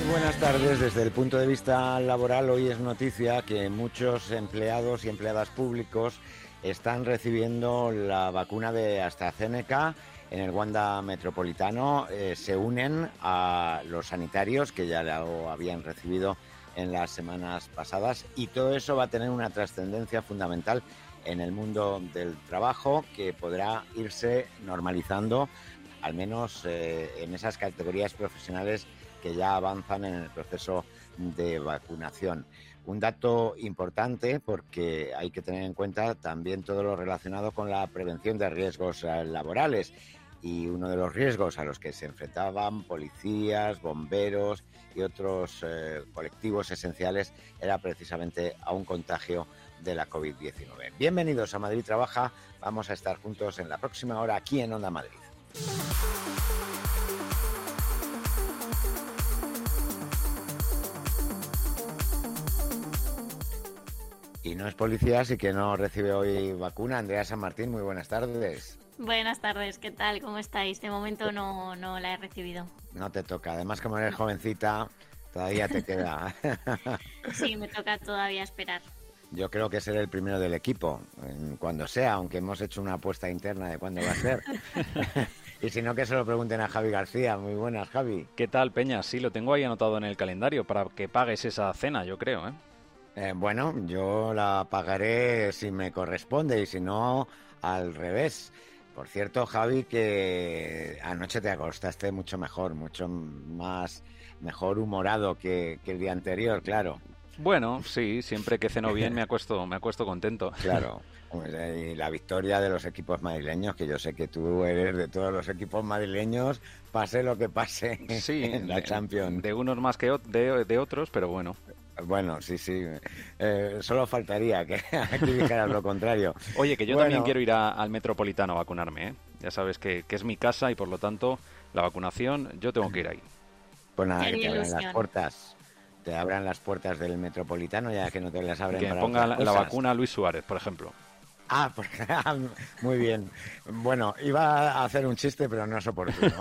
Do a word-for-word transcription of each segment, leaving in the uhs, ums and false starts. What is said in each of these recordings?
buenas tardes. Desde el punto de vista laboral, hoy es noticia que muchos empleados y empleadas públicos están recibiendo la vacuna de AstraZeneca en el Wanda Metropolitano. Eh, se unen a los sanitarios que ya lo habían recibido en las semanas pasadas, y todo eso va a tener una trascendencia fundamental en el mundo del trabajo, que podrá irse normalizando, al menos eh, en esas categorías profesionales que ya avanzan en el proceso de vacunación. Un dato importante, porque hay que tener en cuenta también todo lo relacionado con la prevención de riesgos laborales, y uno de los riesgos a los que se enfrentaban policías, bomberos y otros eh, colectivos esenciales era precisamente a un contagio de la covid diecinueve. Bienvenidos a Madrid Trabaja. Vamos a estar juntos en la próxima hora aquí en Onda Madrid. Y no es policía, así que no recibe hoy vacuna. Andrea San Martín, muy buenas tardes. Buenas tardes, ¿qué tal? ¿Cómo estáis? De momento no, no la he recibido. No te toca, además como eres jovencita, todavía te queda. Sí, me toca todavía esperar. Yo creo que seré el primero del equipo, cuando sea, aunque hemos hecho una apuesta interna de cuándo va a ser. Y si no, que se lo pregunten a Javi García. Muy buenas, Javi. ¿Qué tal, Peña? Sí, lo tengo ahí anotado en el calendario para que pagues esa cena, yo creo, ¿eh? Eh, bueno, yo la pagaré si me corresponde y si no, al revés. Por cierto, Javi, que anoche te acostaste mucho mejor, mucho más mejor humorado que, que el día anterior, claro. Bueno, sí, siempre que ceno bien me acuesto, me acuesto contento. Claro, y la victoria de los equipos madrileños, que yo sé que tú eres de todos los equipos madrileños, pase lo que pase sí, en la de, Champions. De unos más que de, de otros, pero bueno. Bueno, sí, sí. Eh, solo faltaría que aquí dijeras lo contrario. Oye, que yo bueno, también quiero ir a, al Metropolitano a vacunarme, ¿eh? Ya sabes que, que es mi casa y por lo tanto la vacunación yo tengo que ir ahí. Pues nada, que te abran las puertas. Te abran las puertas del Metropolitano, ya que no te las abren que para ponga otras la, la cosas. vacuna a Luis Suárez, por ejemplo. Ah, pues, muy bien. Bueno, iba a hacer un chiste, pero no es oportuno.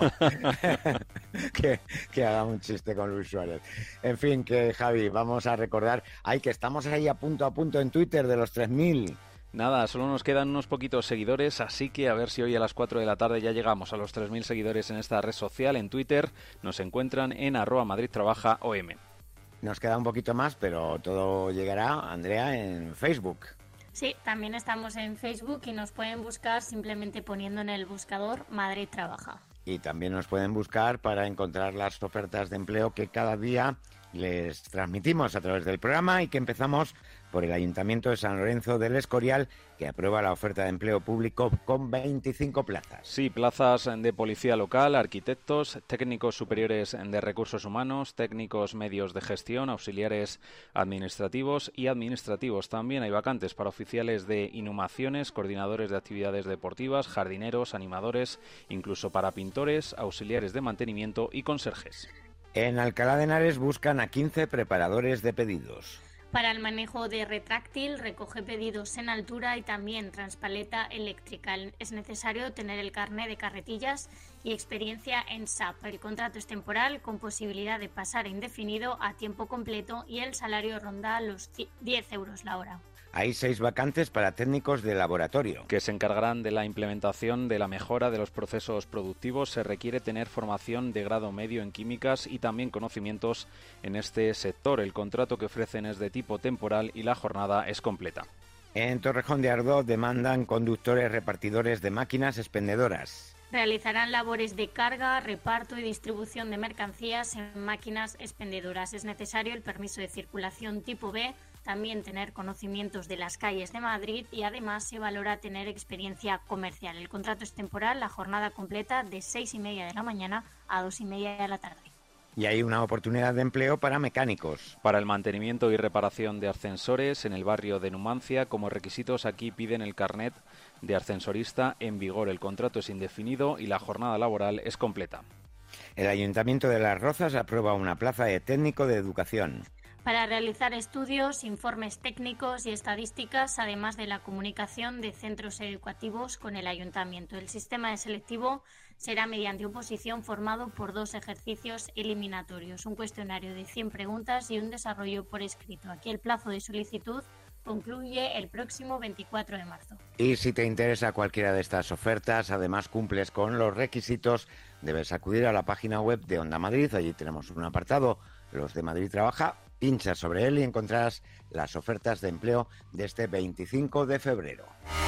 que, que haga un chiste con Luis Suárez. En fin, que Javi, vamos a recordar, ay, que estamos ahí a punto a punto en Twitter de los tres mil. Nada, solo nos quedan unos poquitos seguidores, así que a ver si hoy a las cuatro de la tarde ya llegamos a los tres mil seguidores en esta red social. En Twitter nos encuentran en arroba Madrid Trabaja O M. Nos queda un poquito más, pero todo llegará, Andrea, en Facebook. Sí, también estamos en Facebook y nos pueden buscar simplemente poniendo en el buscador Madrid Trabaja. Y también nos pueden buscar para encontrar las ofertas de empleo que cada día les transmitimos a través del programa y que empezamos por el Ayuntamiento de San Lorenzo del Escorial, que aprueba la oferta de empleo público con veinticinco plazas. Sí, plazas de policía local, arquitectos, técnicos superiores de recursos humanos, técnicos medios de gestión, auxiliares administrativos y administrativos. También hay vacantes para oficiales de inhumaciones, coordinadores de actividades deportivas, jardineros, animadores, incluso para pintores, auxiliares de mantenimiento y conserjes. En Alcalá de Henares buscan a quince preparadores de pedidos. Para el manejo de retráctil, recoge pedidos en altura y también transpaleta eléctrica. Es necesario tener el carné de carretillas y experiencia en S A P. El contrato es temporal con posibilidad de pasar a indefinido a tiempo completo y el salario ronda los diez euros la hora. Hay seis vacantes para técnicos de laboratorio. Que se encargarán de la implementación de la mejora de los procesos productivos. Se requiere tener formación de grado medio en químicas y también conocimientos en este sector. El contrato que ofrecen es de tipo temporal y la jornada es completa. En Torrejón de Ardoz demandan conductores repartidores de máquinas expendedoras. Realizarán labores de carga, reparto y distribución de mercancías en máquinas expendedoras. Es necesario el permiso de circulación tipo B, también tener conocimientos de las calles de Madrid y además se valora tener experiencia comercial. El contrato es temporal, la jornada completa de seis y media de la mañana a dos y media de la tarde. Y hay una oportunidad de empleo para mecánicos. Para el mantenimiento y reparación de ascensores en el barrio de Numancia, como requisitos aquí piden el carnet de ascensorista en vigor. El contrato es indefinido y la jornada laboral es completa. El Ayuntamiento de Las Rozas aprueba una plaza de técnico de educación. para realizar estudios, informes técnicos y estadísticas, además de la comunicación de centros educativos con el ayuntamiento. El sistema de selectivo será mediante oposición formado por dos ejercicios eliminatorios, un cuestionario de cien preguntas y un desarrollo por escrito. Aquí el plazo de solicitud concluye el próximo veinticuatro de marzo. Y si te interesa cualquiera de estas ofertas, además cumples con los requisitos, debes acudir a la página web de Onda Madrid. Allí tenemos un apartado, Los de Madrid Trabaja. Pincha sobre él y encontrarás las ofertas de empleo de este veinticinco de febrero.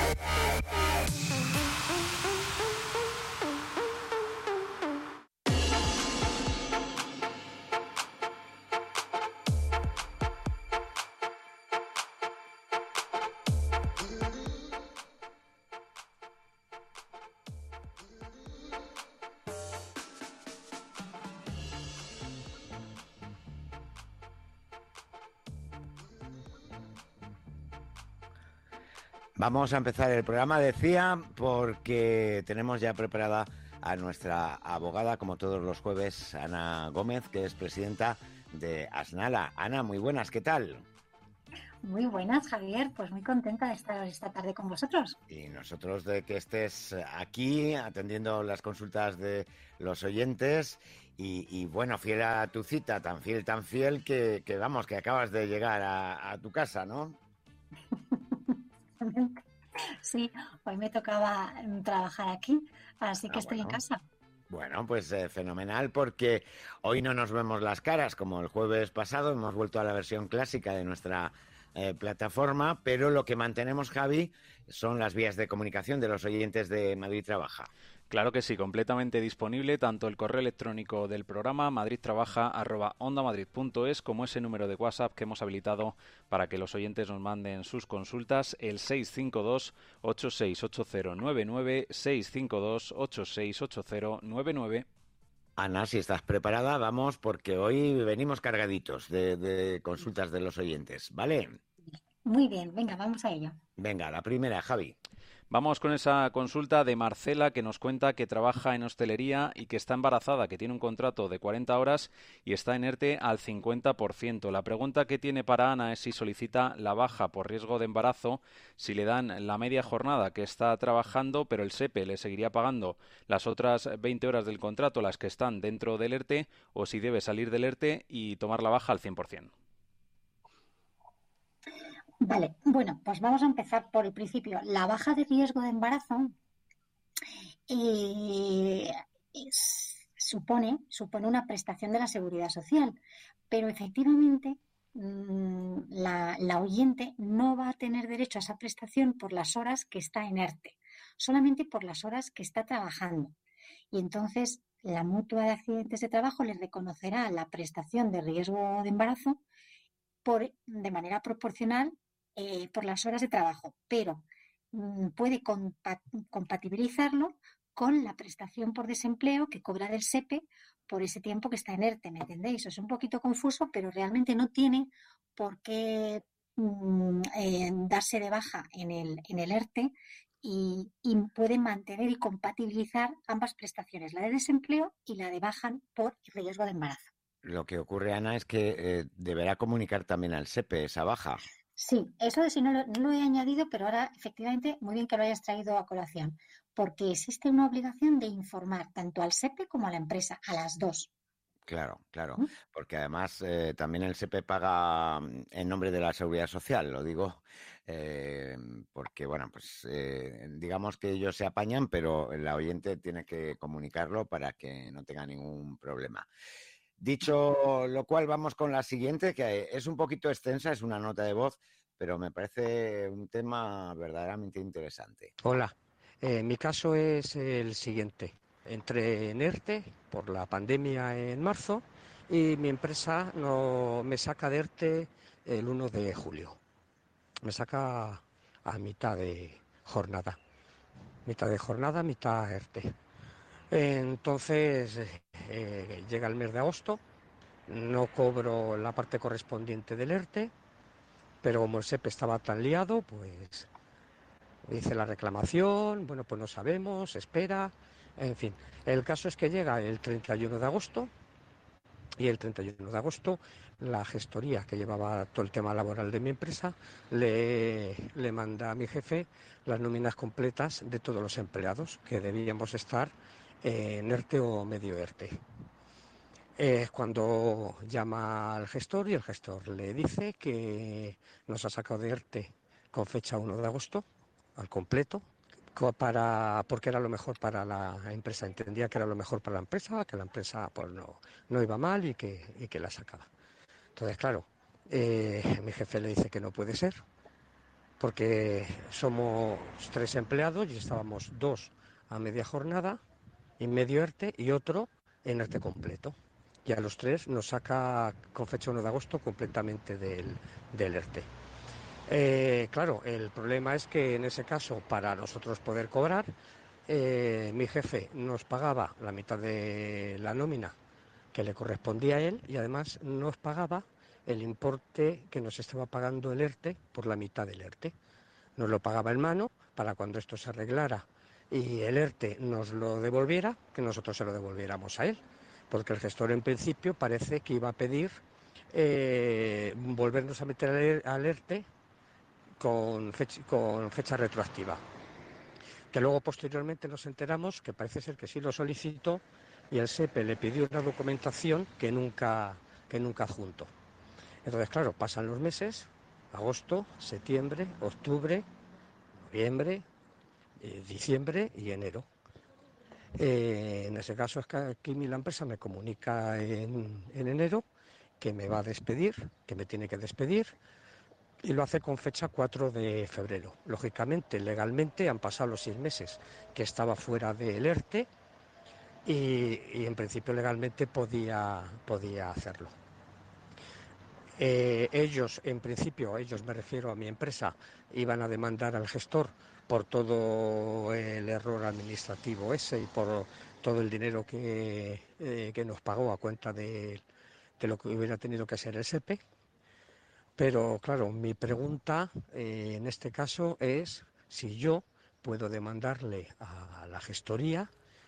Vamos a empezar el programa, decía, porque tenemos ya preparada a nuestra abogada, como todos los jueves, Ana Gómez, que es presidenta de Asnala. Ana, muy buenas, ¿qué tal? Muy buenas, Javier, pues muy contenta de estar esta tarde con vosotros. Y nosotros de que estés aquí atendiendo las consultas de los oyentes y, y bueno, fiel a tu cita, tan fiel, tan fiel que, que vamos, que acabas de llegar a, a tu casa, ¿no? Sí, hoy me tocaba trabajar aquí, así que ah, estoy bueno. en casa. Bueno, pues eh, fenomenal, porque hoy no nos vemos las caras como el jueves pasado, hemos vuelto a la versión clásica de nuestra eh, plataforma, pero lo que mantenemos, Javi, son las vías de comunicación de los oyentes de Madrid Trabaja. Claro que sí, completamente disponible tanto el correo electrónico del programa madridtrabaja arroba ondamadrid punto es como ese número de WhatsApp que hemos habilitado para que los oyentes nos manden sus consultas, el seis cinco dos, ocho seis ocho cero nueve nueve, seis cinco dos, ocho seis ocho cero nueve nueve. Ana, si estás preparada, vamos, porque hoy venimos cargaditos de, de consultas de los oyentes, ¿vale? Muy bien, venga, vamos a ello. Venga, la primera, Javi. Vamos con esa consulta de Marcela, que nos cuenta que trabaja en hostelería y que está embarazada, que tiene un contrato de cuarenta horas y está en ERTE al cincuenta por ciento. La pregunta que tiene para Ana es si solicita la baja por riesgo de embarazo, si le dan la media jornada que está trabajando, pero el SEPE le seguiría pagando las otras veinte horas del contrato, las que están dentro del ERTE, o si debe salir del ERTE y tomar la baja al cien por ciento. Vale, bueno, pues vamos a empezar por el principio. La baja de riesgo de embarazo eh, es, supone, supone una prestación de la Seguridad Social, pero efectivamente mmm, la, la oyente no va a tener derecho a esa prestación por las horas que está en ERTE, solamente por las horas que está trabajando. Y entonces la Mutua de Accidentes de Trabajo le reconocerá la prestación de riesgo de embarazo por, de manera proporcional Eh, por las horas de trabajo, pero mmm, puede compa- compatibilizarlo con la prestación por desempleo que cobra del SEPE por ese tiempo que está en ERTE, ¿me entendéis? Es un poquito confuso, pero realmente no tiene por qué mmm, eh, darse de baja en el, en el ERTE y, y puede mantener y compatibilizar ambas prestaciones, la de desempleo y la de baja por riesgo de embarazo. Lo que ocurre, Ana, es que eh, deberá comunicar también al SEPE esa baja. Sí, eso de si no lo, no lo he añadido, pero ahora efectivamente muy bien que lo hayas traído a colación, porque existe una obligación de informar tanto al SEPE como a la empresa, a las dos. Claro, claro, ¿Mm? Porque además eh, también el SEPE paga en nombre de la Seguridad Social, lo digo, eh, porque bueno, pues eh, digamos que ellos se apañan, pero la oyente tiene que comunicarlo para que no tenga ningún problema. Dicho lo cual, vamos con la siguiente, que es un poquito extensa, es una nota de voz, pero me parece un tema verdaderamente interesante. Hola, eh, mi caso es el siguiente. Entré en ERTE por la pandemia en marzo y mi empresa no, me saca de ERTE el uno de julio. Me saca a mitad de jornada. Mitad de jornada, mitad ERTE. Entonces eh, llega el mes de agosto, no cobro la parte correspondiente del ERTE, pero como el SEPE estaba tan liado, pues hice la reclamación, bueno, pues no sabemos, espera, en fin. El caso es que llega el treinta y uno de agosto Y el treinta y uno de agosto, la gestoría que llevaba todo el tema laboral de mi empresa le, le manda a mi jefe las nóminas completas de todos los empleados que debíamos estar en ERTE o medio ERTE. Es cuando llama al gestor y el gestor le dice que nos ha sacado de ERTE con fecha uno de agosto, al completo, para, porque era lo mejor para la empresa. Entendía que era lo mejor para la empresa, que la empresa pues no, no iba mal y que, y que la sacaba. Entonces, claro, eh, mi jefe le dice que no puede ser, porque somos tres empleados y estábamos dos a media jornada, y medio ERTE y otro en ERTE completo. Y a los tres nos saca con fecha uno de agosto completamente del, del ERTE. Eh, claro, el problema es que en ese caso, para nosotros poder cobrar, eh, mi jefe nos pagaba la mitad de la nómina que le correspondía a él y además nos pagaba el importe que nos estaba pagando el ERTE por la mitad del ERTE. Nos lo pagaba en mano para cuando esto se arreglara y el ERTE nos lo devolviera, que nosotros se lo devolviéramos a él, porque el gestor en principio parece que iba a pedir eh, volvernos a meter al ERTE con fecha, con fecha retroactiva, que luego posteriormente nos enteramos que parece ser que sí lo solicitó y el SEPE le pidió una documentación que nunca, que nunca adjuntó. Entonces, claro, pasan los meses, agosto, septiembre, octubre, noviembre, eh, diciembre y enero. Eh, en ese caso es que aquí la empresa me comunica en, en enero que me va a despedir, que me tiene que despedir, y lo hace con fecha cuatro de febrero. Lógicamente, legalmente han pasado los seis meses que estaba fuera del ERTE y, y en principio legalmente podía, podía hacerlo. Eh, ellos, en principio, ellos me refiero a mi empresa, iban a demandar al gestor por todo el error administrativo ese y por todo el dinero que, eh, que nos pagó a cuenta de, de lo que hubiera tenido que ser el SEPE. Pero claro, mi pregunta eh, en este caso es si yo puedo demandarle a la gestoría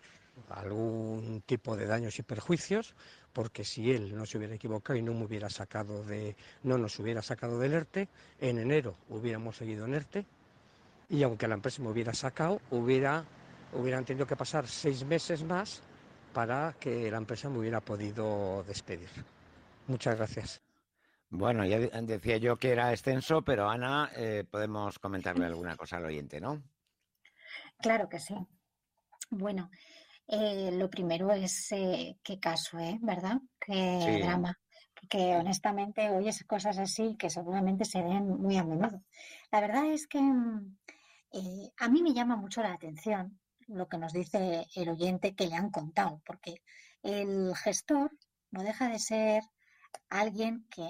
algún tipo de daños y perjuicios, porque si él no se hubiera equivocado y no me hubiera sacado de, no nos hubiera sacado del ERTE, en enero hubiéramos seguido en ERTE y aunque la empresa me hubiera sacado, hubiera, hubieran tenido que pasar seis meses más para que la empresa me hubiera podido despedir. Muchas gracias. Bueno, ya decía yo que era extenso, pero Ana, eh, podemos comentarle alguna cosa al oyente, ¿no? Claro que sí. Bueno, eh, lo primero es eh, qué caso, ¿eh? ¿Verdad? Qué Sí. drama. Porque honestamente oyes cosas así que seguramente se den muy a menudo. La verdad es que eh, a mí me llama mucho la atención lo que nos dice el oyente que le han contado, porque el gestor no deja de ser alguien que,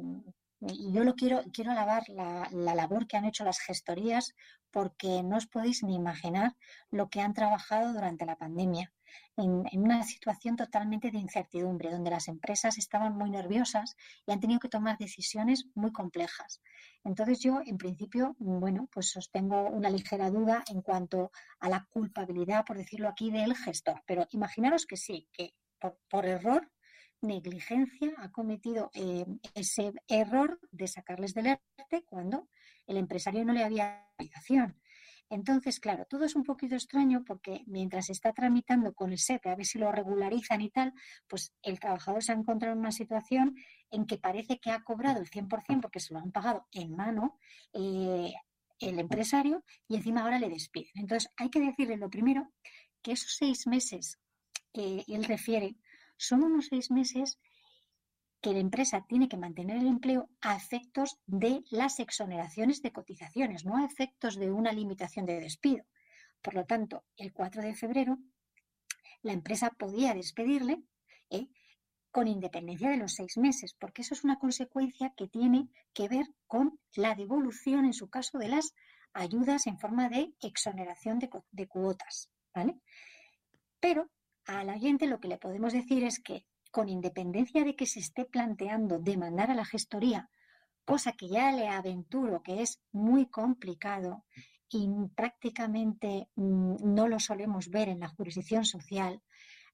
y yo lo quiero, quiero alabar la, la labor que han hecho las gestorías, porque no os podéis ni imaginar lo que han trabajado durante la pandemia, en, en una situación totalmente de incertidumbre, donde las empresas estaban muy nerviosas y han tenido que tomar decisiones muy complejas. Entonces yo, en principio, bueno, pues sostengo una ligera duda en cuanto a la culpabilidad, por decirlo aquí, del gestor, pero imaginaros que sí, que por, por error, negligencia, ha cometido eh, ese error de sacarles del ERTE cuando el empresario no le había obligación. Entonces, claro, todo es un poquito extraño porque mientras se está tramitando con el SEPE a ver si lo regularizan y tal, pues el trabajador se ha encontrado en una situación en que parece que ha cobrado el cien por ciento porque se lo han pagado en mano eh, el empresario y encima ahora le despiden. Entonces, hay que decirle lo primero, que esos seis meses que él refiere son unos seis meses que la empresa tiene que mantener el empleo a efectos de las exoneraciones de cotizaciones, no a efectos de una limitación de despido. Por lo tanto, el cuatro de febrero la empresa podía despedirle ¿eh? con independencia de los seis meses, porque eso es una consecuencia que tiene que ver con la devolución, en su caso, de las ayudas en forma de exoneración de, de cuotas, ¿vale? Pero al oyente lo que le podemos decir es que, con independencia de que se esté planteando demandar a la gestoría, cosa que ya le aventuro que es muy complicado y prácticamente mmm, no lo solemos ver en la jurisdicción social,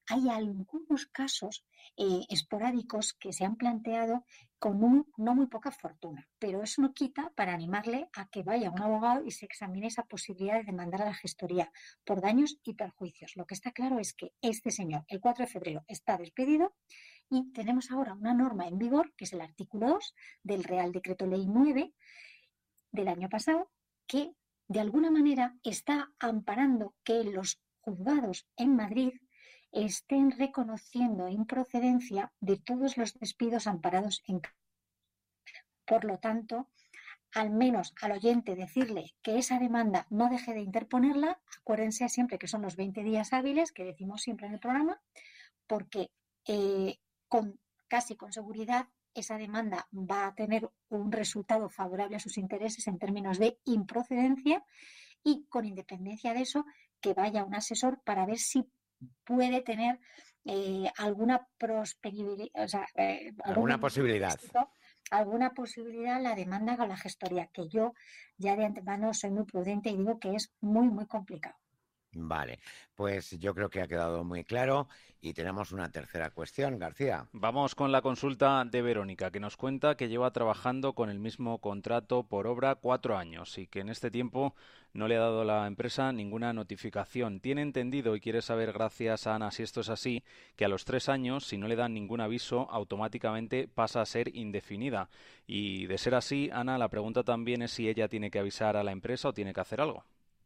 Hay algunos casos eh, esporádicos que se han planteado con un, no muy poca fortuna, pero eso no quita para animarle a que vaya a un abogado y se examine esa posibilidad de demandar a la gestoría por daños y perjuicios. Lo que está claro es que este señor, el cuatro de febrero, está despedido y tenemos ahora una norma en vigor, que es el artículo dos del Real Decreto Ley nueve del año pasado, que de alguna manera está amparando que los juzgados en Madrid estén reconociendo improcedencia de todos los despidos amparados en. Por lo tanto, al menos al oyente decirle que esa demanda no deje de interponerla, acuérdense siempre que son los veinte días hábiles, que decimos siempre en el programa, porque eh, con, casi con seguridad esa demanda va a tener un resultado favorable a sus intereses en términos de improcedencia y con independencia de eso, que vaya un asesor para ver si puede tener eh, alguna prosperidad, o sea, eh, alguna posibilidad. Éxito, alguna posibilidad la demanda o la gestoría, que yo ya de antemano soy muy prudente y digo que es muy, muy complicado. Vale, pues yo creo que ha quedado muy claro y tenemos una tercera cuestión, García. Vamos con la consulta de Verónica, que nos cuenta que lleva trabajando con el mismo contrato por obra cuatro años y que en este tiempo no le ha dado a la empresa ninguna notificación. Tiene entendido y quiere saber, gracias a Ana, si esto es así, que a los tres años, si no le dan ningún aviso, automáticamente pasa a ser indefinida. Y de ser así, Ana, la pregunta también es si ella tiene que avisar a la empresa o tiene que hacer algo.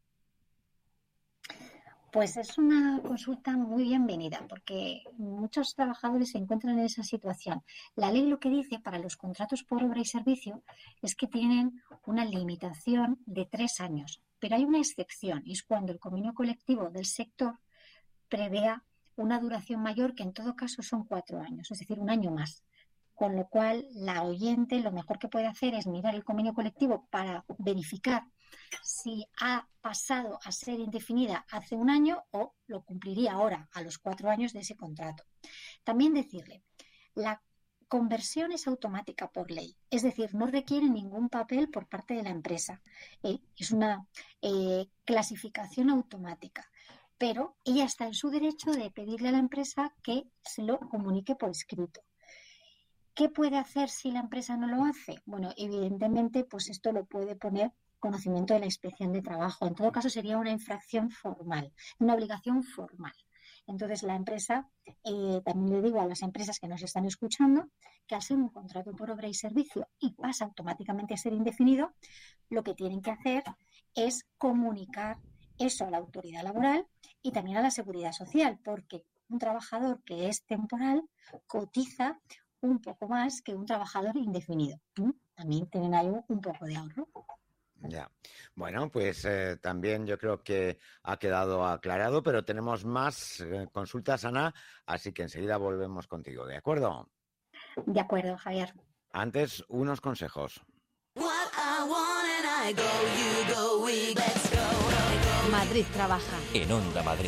Pues es una consulta muy bienvenida porque muchos trabajadores se encuentran en esa situación. La ley lo que dice para los contratos por obra y servicio es que tienen una limitación de tres años, pero hay una excepción y es cuando el convenio colectivo del sector prevea una duración mayor, que en todo caso son cuatro años, es decir, un año más. Con lo cual, la oyente lo mejor que puede hacer es mirar el convenio colectivo para verificar si ha pasado a ser indefinida hace un año o lo cumpliría ahora, a los cuatro años de ese contrato. También decirle, la conversión es automática por ley, es decir, no requiere ningún papel por parte de la empresa. Eh, es una eh, clasificación automática, pero ella está en su derecho de pedirle a la empresa que se lo comunique por escrito. ¿Qué puede hacer si la empresa no lo hace? Bueno, evidentemente, pues esto lo puede poner conocimiento de la inspección de trabajo. En todo caso, sería una infracción formal, una obligación formal. Entonces, la empresa, eh, también le digo a las empresas que nos están escuchando, que al ser un contrato por obra y servicio y pasa automáticamente a ser indefinido, lo que tienen que hacer es comunicar eso a la autoridad laboral y también a la seguridad social, porque un trabajador que es temporal cotiza un poco más que un trabajador indefinido. ¿Mm? También tienen ahí un poco de ahorro. Ya. Bueno, pues eh, también yo creo que ha quedado aclarado, pero tenemos más eh, consultas, Ana, así que enseguida volvemos contigo, ¿de acuerdo? De acuerdo, Javier. Antes, unos consejos. Madrid trabaja. En Onda Madrid.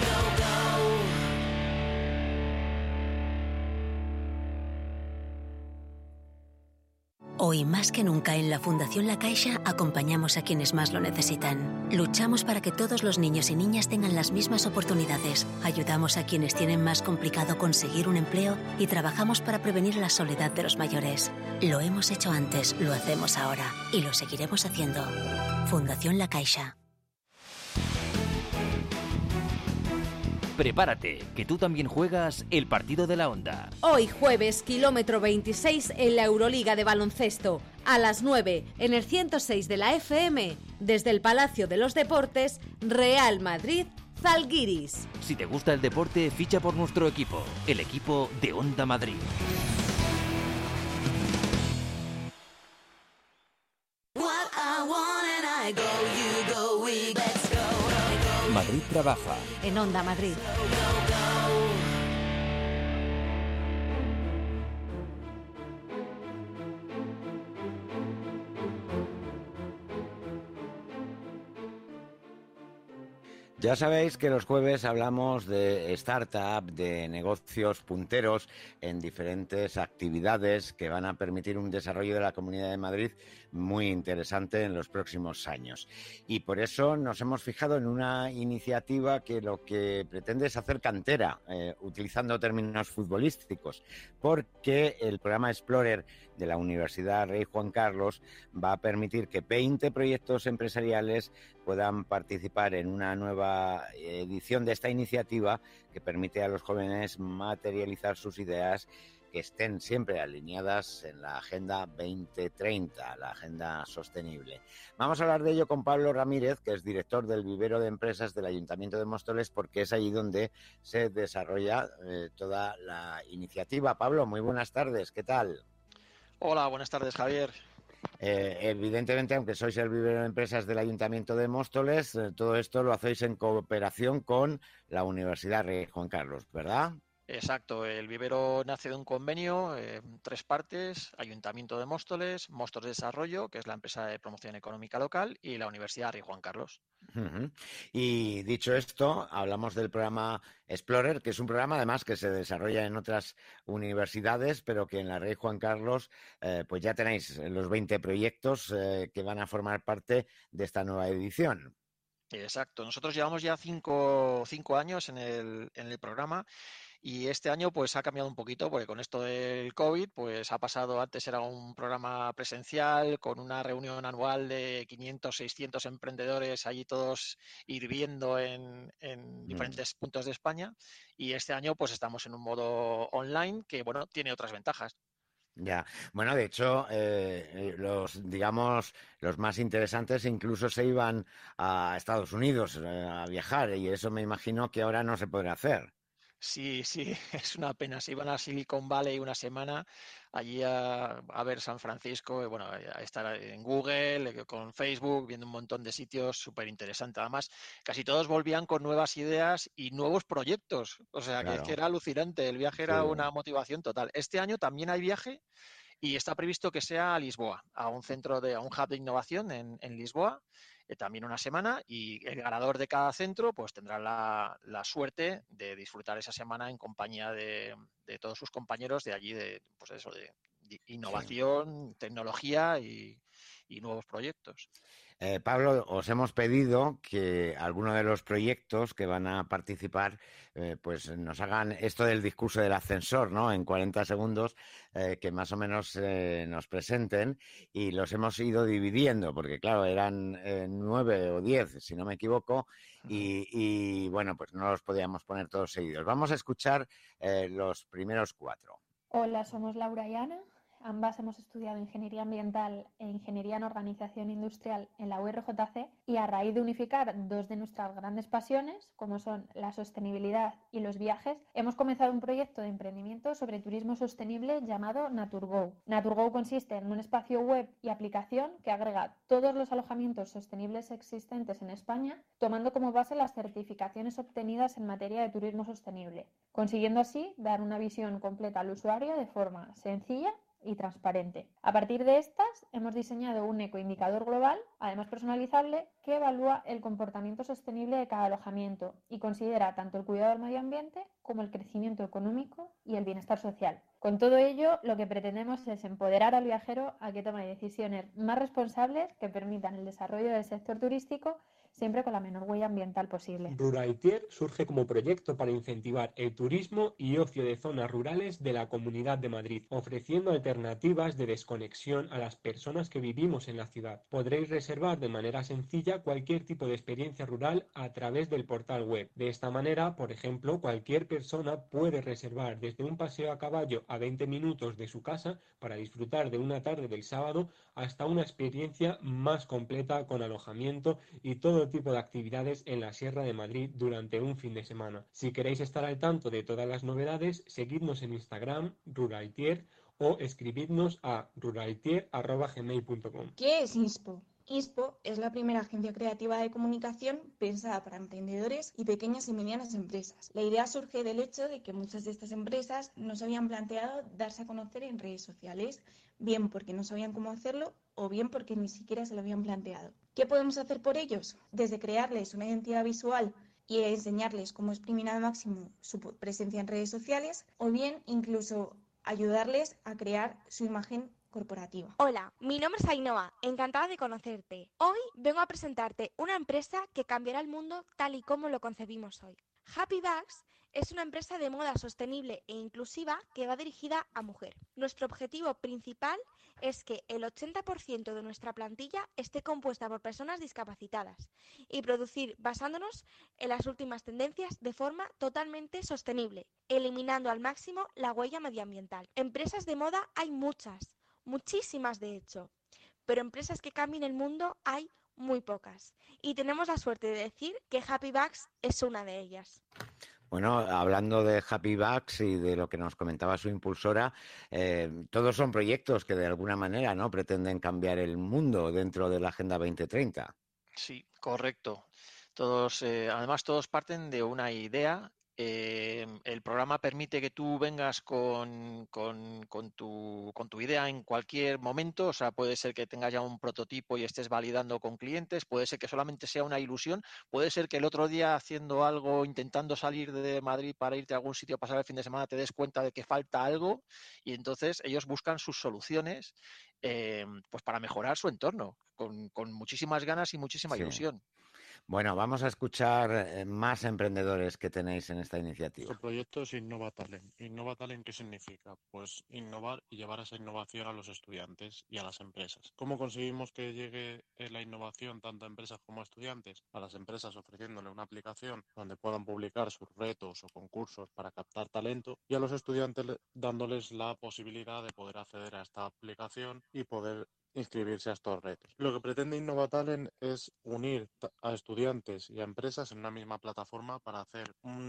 Hoy más que nunca en la Fundación La Caixa acompañamos a quienes más lo necesitan. Luchamos para que todos los niños y niñas tengan las mismas oportunidades. Ayudamos a quienes tienen más complicado conseguir un empleo y trabajamos para prevenir la soledad de los mayores. Lo hemos hecho antes, lo hacemos ahora y lo seguiremos haciendo. Fundación La Caixa. Prepárate, que tú también juegas el partido de la Onda. Hoy jueves, kilómetro veintiséis en la Euroliga de baloncesto. A las nueve, en el ciento seis de la F M, desde el Palacio de los Deportes, Real Madrid, Zalgiris. Si te gusta el deporte, ficha por nuestro equipo, el equipo de Onda Madrid. Madrid trabaja. En Onda Madrid. Ya sabéis que los jueves hablamos de startup, de negocios punteros en diferentes actividades que van a permitir un desarrollo de la Comunidad de Madrid muy interesante en los próximos años. Y por eso nos hemos fijado en una iniciativa que lo que pretende es hacer cantera, eh, utilizando términos futbolísticos, porque el programa Explorer de la Universidad Rey Juan Carlos va a permitir que veinte proyectos empresariales puedan participar en una nueva edición de esta iniciativa que permite a los jóvenes materializar sus ideas que estén siempre alineadas en la Agenda veinte treinta, la Agenda Sostenible. Vamos a hablar de ello con Pablo Ramírez, que es director del Vivero de Empresas del Ayuntamiento de Móstoles, porque es allí donde se desarrolla eh, toda la iniciativa. Pablo, muy buenas tardes, ¿qué tal? Hola, buenas tardes, Javier. Eh, evidentemente, aunque sois el Vivero de Empresas del Ayuntamiento de Móstoles, eh, todo esto lo hacéis en cooperación con la Universidad Rey Juan Carlos, ¿verdad? Exacto, el vivero nace de un convenio, eh, tres partes: Ayuntamiento de Móstoles, Móstoles Desarrollo, que es la empresa de promoción económica local, y la Universidad Rey Juan Carlos. Uh-huh. Y dicho esto, hablamos del programa Explorer, que es un programa además que se desarrolla en otras universidades, pero que en la Rey Juan Carlos eh, pues ya tenéis los veinte proyectos eh, que van a formar parte de esta nueva edición. Exacto, nosotros llevamos ya cinco, cinco años en el, en el programa. Y este año pues ha cambiado un poquito, porque con esto del COVID pues ha pasado, antes era un programa presencial con una reunión anual de quinientos, seiscientos emprendedores allí todos hirviendo en, en diferentes mm. puntos de España, y este año pues estamos en un modo online que, bueno, tiene otras ventajas. Ya, bueno, de hecho, eh, los, digamos, los más interesantes incluso se iban a Estados Unidos eh, a viajar, y eso me imagino que ahora no se podrá hacer. Sí, sí, es una pena. Se iban a Silicon Valley una semana, allí a, a ver San Francisco, y bueno, a estar en Google, con Facebook, viendo un montón de sitios, súper interesante. Además, casi todos volvían con nuevas ideas y nuevos proyectos. O sea, claro, que es que era alucinante. El viaje era sí. una motivación total. Este año también hay viaje y está previsto que sea a Lisboa, a un centro de, a un hub de innovación en, en Lisboa. Eh, también una semana, y el ganador de cada centro pues tendrá la, la suerte de disfrutar esa semana en compañía de, de todos sus compañeros de allí, de pues eso, de, de innovación, sí. tecnología y, y nuevos proyectos. Eh, Pablo, os hemos pedido que algunos de los proyectos que van a participar eh, pues nos hagan esto del discurso del ascensor, ¿no? En cuarenta segundos, eh, que más o menos eh, nos presenten, y los hemos ido dividiendo, porque claro, eran eh, nueve o diez, si no me equivoco, y, y bueno, pues no los podíamos poner todos seguidos. Vamos a escuchar eh, los primeros cuatro. Hola, somos Laura y Ana. Ambas hemos estudiado Ingeniería Ambiental e Ingeniería en Organización Industrial en la U R J C, y a raíz de unificar dos de nuestras grandes pasiones, como son la sostenibilidad y los viajes, hemos comenzado un proyecto de emprendimiento sobre turismo sostenible llamado NaturGo. NaturGo consiste en un espacio web y aplicación que agrega todos los alojamientos sostenibles existentes en España, tomando como base las certificaciones obtenidas en materia de turismo sostenible, consiguiendo así dar una visión completa al usuario de forma sencilla y transparente. A partir de estas, hemos diseñado un ecoindicador global, además personalizable, que evalúa el comportamiento sostenible de cada alojamiento y considera tanto el cuidado del medio ambiente como el crecimiento económico y el bienestar social. Con todo ello, lo que pretendemos es empoderar al viajero a que tome decisiones más responsables que permitan el desarrollo del sector turístico, siempre con la menor huella ambiental posible. Ruraitier surge como proyecto para incentivar el turismo y ocio de zonas rurales de la Comunidad de Madrid, ofreciendo alternativas de desconexión a las personas que vivimos en la ciudad. Podréis reservar de manera sencilla cualquier tipo de experiencia rural a través del portal web. De esta manera, por ejemplo, cualquier persona puede reservar desde un paseo a caballo a veinte minutos de su casa para disfrutar de una tarde del sábado, hasta una experiencia más completa con alojamiento y todo tipo de actividades en la Sierra de Madrid durante un fin de semana. Si queréis estar al tanto de todas las novedades, seguidnos en Instagram, Ruraitier, o escribidnos a ruraitier arroba gmail punto com. ¿Qué es Inspo? Inspo es la primera agencia creativa de comunicación pensada para emprendedores y pequeñas y medianas empresas. La idea surge del hecho de que muchas de estas empresas no se habían planteado darse a conocer en redes sociales, bien porque no sabían cómo hacerlo o bien porque ni siquiera se lo habían planteado. ¿Qué podemos hacer por ellos? Desde crearles una identidad visual y enseñarles cómo exprimir al máximo su presencia en redes sociales, o bien incluso ayudarles a crear su imagen corporativa. Hola, mi nombre es Ainhoa, encantada de conocerte. Hoy vengo a presentarte una empresa que cambiará el mundo tal y como lo concebimos hoy. Happy Bags es una empresa de moda sostenible e inclusiva que va dirigida a mujer. Nuestro objetivo principal es que el ochenta por ciento de nuestra plantilla esté compuesta por personas discapacitadas y producir basándonos en las últimas tendencias de forma totalmente sostenible, eliminando al máximo la huella medioambiental. Empresas de moda hay muchas, muchísimas de hecho, pero empresas que cambien el mundo hay muy pocas. Y tenemos la suerte de decir que Happy Bags es una de ellas. Bueno, hablando de Happy Bags y de lo que nos comentaba su impulsora, eh, todos son proyectos que de alguna manera, ¿no?, pretenden cambiar el mundo dentro de la Agenda veinte treinta. Sí, correcto. Todos, eh, además, todos parten de una idea. Eh, el programa permite que tú vengas con, con, con, tu, con tu idea en cualquier momento, o sea, puede ser que tengas ya un prototipo y estés validando con clientes, puede ser que solamente sea una ilusión, puede ser que el otro día haciendo algo, intentando salir de Madrid para irte a algún sitio a pasar el fin de semana, te des cuenta de que falta algo y entonces ellos buscan sus soluciones eh, pues para mejorar su entorno, con, con muchísimas ganas y muchísima Sí. ilusión. Bueno, vamos a escuchar eh, más emprendedores que tenéis en esta iniciativa. Nuestro proyecto es Innova Talent. ¿Innova Talent qué significa? Pues innovar y llevar esa innovación a los estudiantes y a las empresas. ¿Cómo conseguimos que llegue la innovación tanto a empresas como a estudiantes? A las empresas ofreciéndole una aplicación donde puedan publicar sus retos o concursos para captar talento y a los estudiantes dándoles la posibilidad de poder acceder a esta aplicación y poder inscribirse a estos retos. Lo que pretende Innova Talent es unir a estudiantes y a empresas en una misma plataforma para hacer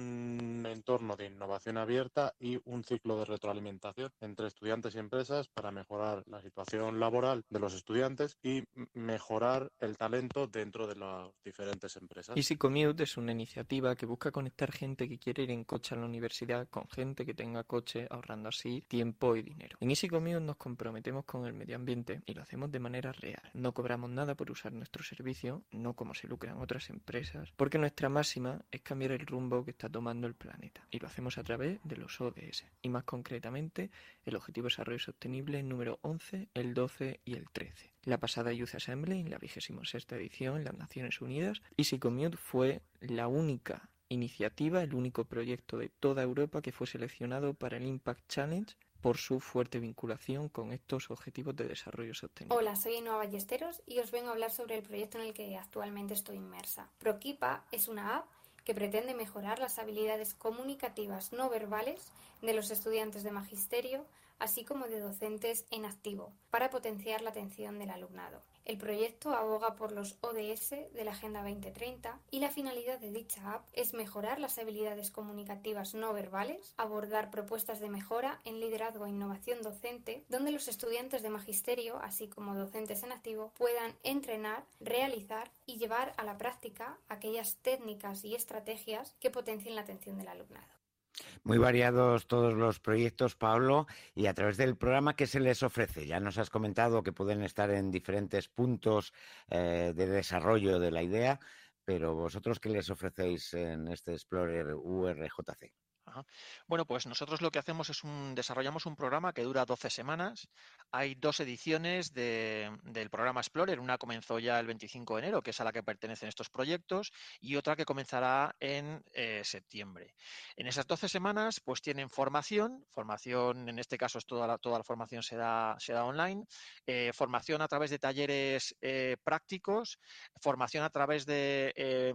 un entorno de innovación abierta y un ciclo de retroalimentación entre estudiantes y empresas para mejorar la situación laboral de los estudiantes y mejorar el talento dentro de las diferentes empresas. Easy Commute es una iniciativa que busca conectar gente que quiere ir en coche a la universidad con gente que tenga coche, ahorrando así tiempo y dinero. En Easy Commute nos comprometemos con el medio ambiente y lo hacemos de manera real. No cobramos nada por usar nuestro servicio, no como se lucran otras empresas, porque nuestra máxima es cambiar el rumbo que está tomando el planeta. Y lo hacemos a través de los O D S. Y más concretamente, el Objetivo de Desarrollo Sostenible número once, el doce y el trece. La pasada Youth Assembly, en la vigésima sexta edición en las Naciones Unidas, Easy Commute fue la única iniciativa, el único proyecto de toda Europa que fue seleccionado para el Impact Challenge por su fuerte vinculación con estos objetivos de desarrollo sostenible. Hola, soy Ainhoa Ballesteros y os vengo a hablar sobre el proyecto en el que actualmente estoy inmersa. Prokipa es una app que pretende mejorar las habilidades comunicativas no verbales de los estudiantes de magisterio, así como de docentes en activo, para potenciar la atención del alumnado. El proyecto aboga por los O D S de la Agenda veinte treinta y la finalidad de dicha app es mejorar las habilidades comunicativas no verbales, abordar propuestas de mejora en liderazgo e innovación docente, donde los estudiantes de magisterio, así como docentes en activo, puedan entrenar, realizar y llevar a la práctica aquellas técnicas y estrategias que potencien la atención del alumnado. Muy variados todos los proyectos, Pablo, y a través del programa, ¿qué se les ofrece? Ya nos has comentado que pueden estar en diferentes puntos eh, de desarrollo de la idea, pero vosotros, ¿qué les ofrecéis en este Explorer U R J C? Ajá. Bueno, pues nosotros lo que hacemos es un, desarrollamos un programa que dura doce semanas. Hay dos ediciones de, del programa Explorer. Una comenzó ya el veinticinco de enero, que es a la que pertenecen estos proyectos, y otra que comenzará en eh, septiembre. En esas doce semanas, pues tienen formación. Formación, en este caso, es toda la, toda la formación se da, se da online. Eh, formación a través de talleres eh, prácticos. Formación a través de, eh,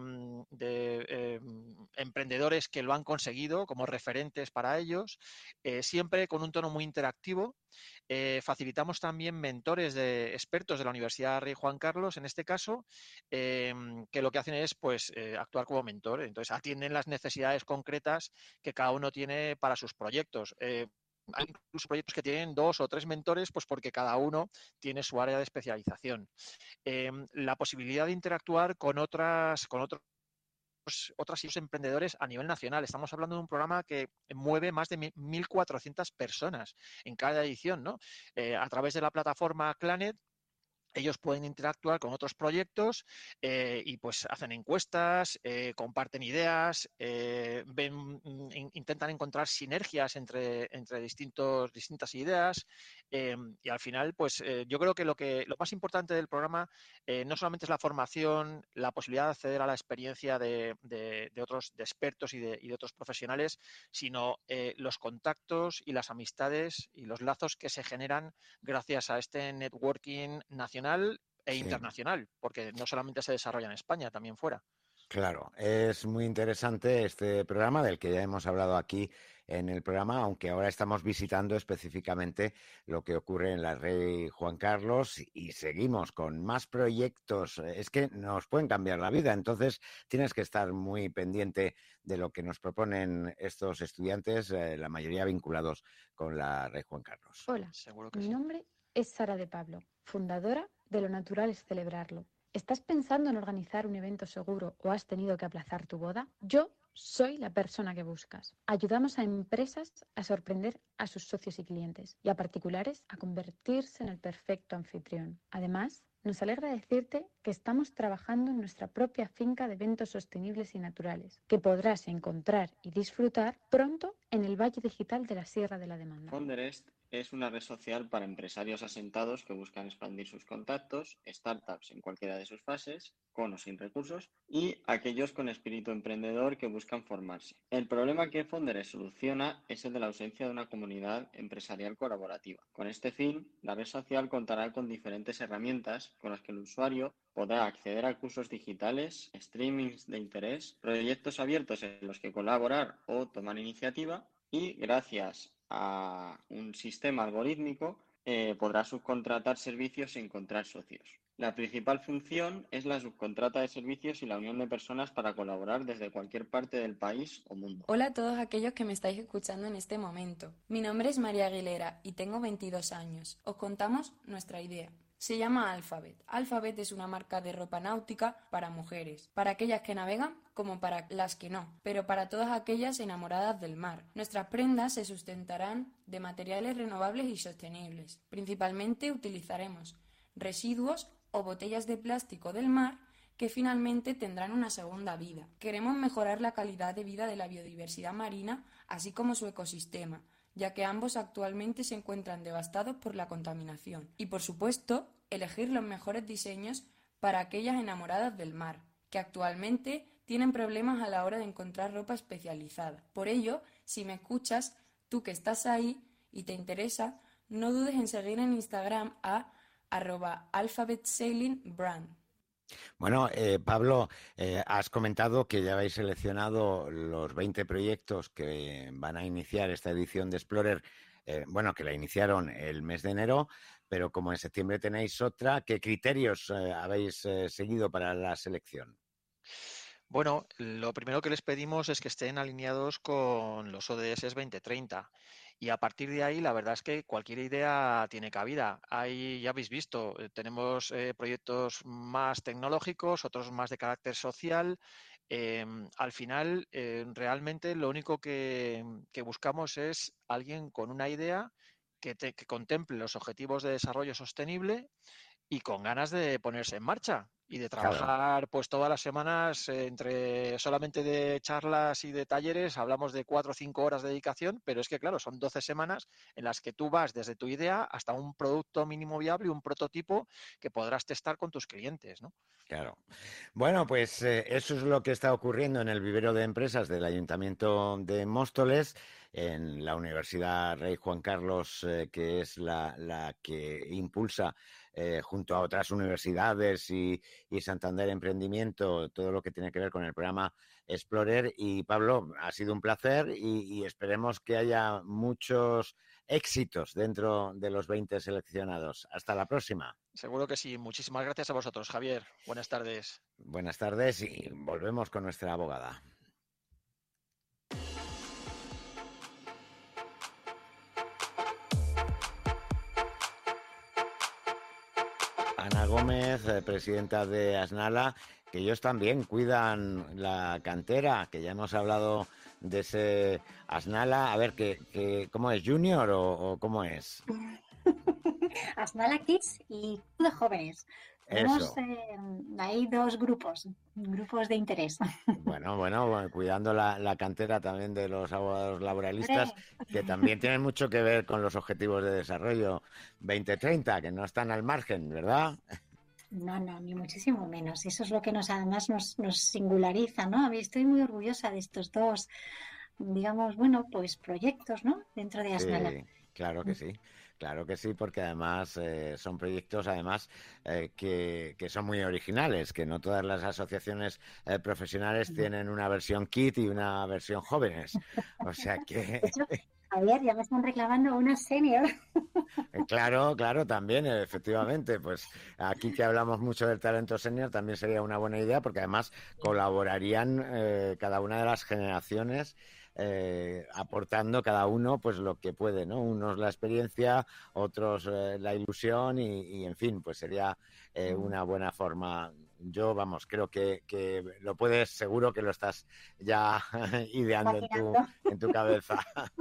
de eh, emprendedores que lo han conseguido, como referentes para ellos, eh, siempre con un tono muy interactivo. Eh, facilitamos también mentores de expertos de la Universidad Rey Juan Carlos, en este caso, eh, que lo que hacen es pues eh, actuar como mentor. Entonces atienden las necesidades concretas que cada uno tiene para sus proyectos. Eh, hay incluso proyectos que tienen dos o tres mentores, pues porque cada uno tiene su área de especialización. Eh, la posibilidad de interactuar con otras, con otros otras emprendedores a nivel nacional. Estamos hablando de un programa que mueve más de mil cuatrocientas personas en cada edición, ¿no? Eh, a través de la plataforma Clanet ellos pueden interactuar con otros proyectos eh, y pues hacen encuestas, eh, comparten ideas, eh, ven, in, intentan encontrar sinergias entre, entre distintos, distintas ideas eh, y al final pues eh, yo creo que lo, que lo más importante del programa eh, no solamente es la formación, la posibilidad de acceder a la experiencia de, de, de otros de expertos y de, y de otros profesionales, sino eh, los contactos y las amistades y los lazos que se generan gracias a este networking nacional e Sí. internacional, porque no solamente se desarrolla en España, también fuera. Claro, es muy interesante este programa del que ya hemos hablado aquí en el programa, aunque ahora estamos visitando específicamente lo que ocurre en la Rey Juan Carlos y seguimos con más proyectos. Es que nos pueden cambiar la vida, entonces tienes que estar muy pendiente de lo que nos proponen estos estudiantes, eh, la mayoría vinculados con la Rey Juan Carlos. Hola, Seguro que mi sí. nombre es Sara de Pablo, fundadora de Lo Natural es Celebrarlo. ¿Estás pensando en organizar un evento seguro o has tenido que aplazar tu boda? Yo soy la persona que buscas. Ayudamos a empresas a sorprender a sus socios y clientes y a particulares a convertirse en el perfecto anfitrión. Además, nos alegra decirte que estamos trabajando en nuestra propia finca de eventos sostenibles y naturales, que podrás encontrar y disfrutar pronto en el Valle Digital de la Sierra de la Demanda. Fonderest es una red social para empresarios asentados que buscan expandir sus contactos, startups en cualquiera de sus fases, con o sin recursos, y aquellos con espíritu emprendedor que buscan formarse. El problema que Fonderest soluciona es el de la ausencia de una comunidad empresarial colaborativa. Con este fin, la red social contará con diferentes herramientas con las que el usuario podrá acceder a cursos digitales, streamings de interés, proyectos abiertos en los que colaborar o tomar iniciativa y, gracias a un sistema algorítmico, eh, podrá subcontratar servicios y encontrar socios. La principal función es la subcontrata de servicios y la unión de personas para colaborar desde cualquier parte del país o mundo. Hola a todos aquellos que me estáis escuchando en este momento. Mi nombre es María Aguilera y tengo veintidós años. Os contamos nuestra idea. Se llama Alphabet. Alphabet es una marca de ropa náutica para mujeres, para aquellas que navegan como para las que no, pero para todas aquellas enamoradas del mar. Nuestras prendas se sustentarán de materiales renovables y sostenibles. Principalmente utilizaremos residuos o botellas de plástico del mar que finalmente tendrán una segunda vida. Queremos mejorar la calidad de vida de la biodiversidad marina, así como su ecosistema, ya que ambos actualmente se encuentran devastados por la contaminación. Y, por supuesto, elegir los mejores diseños para aquellas enamoradas del mar, que actualmente tienen problemas a la hora de encontrar ropa especializada. Por ello, si me escuchas, tú que estás ahí y te interesa, no dudes en seguir en Instagram a arroba alphabet sailing brand. Bueno, eh, Pablo, eh, has comentado que ya habéis seleccionado los veinte proyectos que van a iniciar esta edición de Explorer, eh, bueno, que la iniciaron el mes de enero, pero como en septiembre tenéis otra, ¿qué criterios eh, habéis eh, seguido para la selección? Bueno, lo primero que les pedimos es que estén alineados con los O D S veinte treinta. Y a partir de ahí, la verdad es que cualquier idea tiene cabida. Ahí ya habéis visto, eh, tenemos eh, proyectos más tecnológicos, otros más de carácter social. Eh, al final, eh, realmente lo único que, que buscamos es alguien con una idea que, te, que contemple los objetivos de desarrollo sostenible y con ganas de ponerse en marcha y de trabajar claro. pues todas las semanas eh, entre solamente de charlas y de talleres, hablamos de cuatro o cinco horas de dedicación, pero es que claro, son doce semanas en las que tú vas desde tu idea hasta un producto mínimo viable, un prototipo que podrás testar con tus clientes, ¿no? Claro. Bueno, pues eh, eso es lo que está ocurriendo en el vivero de empresas del Ayuntamiento de Móstoles, en la Universidad Rey Juan Carlos, eh, que es la, la que impulsa Eh, junto a otras universidades y, y Santander Emprendimiento, todo lo que tiene que ver con el programa Explorer. Y Pablo, ha sido un placer y, y esperemos que haya muchos éxitos dentro de los veinte seleccionados. Hasta la próxima. Seguro que sí. Muchísimas gracias a vosotros, Javier. Buenas tardes. Buenas tardes y volvemos con nuestra abogada. Ana Gómez, eh, presidenta de Asnala, que ellos también cuidan la cantera, que ya hemos hablado de ese Asnala. A ver, que, que, ¿cómo es? ¿Junior o, o cómo es? Asnala Kids y de jóvenes. Tenemos Eso. eh, ahí dos grupos, grupos de interés. Bueno, bueno, bueno, cuidando la, la cantera también de los abogados laboralistas, que también tienen mucho que ver con los objetivos de desarrollo veinte treinta, que no están al margen, ¿verdad? No, no, ni muchísimo menos. Eso es lo que nos además nos, nos singulariza, ¿no? A mí estoy muy orgullosa de estos dos, digamos, bueno, pues proyectos, ¿no? Dentro de Asnala. Sí, claro que sí. Claro que sí, porque además eh, son proyectos además eh, que, que son muy originales, que no todas las asociaciones eh, profesionales tienen una versión kit y una versión jóvenes. O sea que... De hecho, Javier, ya me están reclamando una senior. Claro, claro, también, efectivamente. Pues aquí que hablamos mucho del talento senior también sería una buena idea, porque además colaborarían eh, cada una de las generaciones. Eh, aportando cada uno pues lo que puede, ¿no? Unos la experiencia, otros eh, la ilusión y, y, en fin, pues sería eh, una buena forma. Yo, vamos, creo que, que lo puedes, seguro que lo estás ya ideando en tu, en tu cabeza.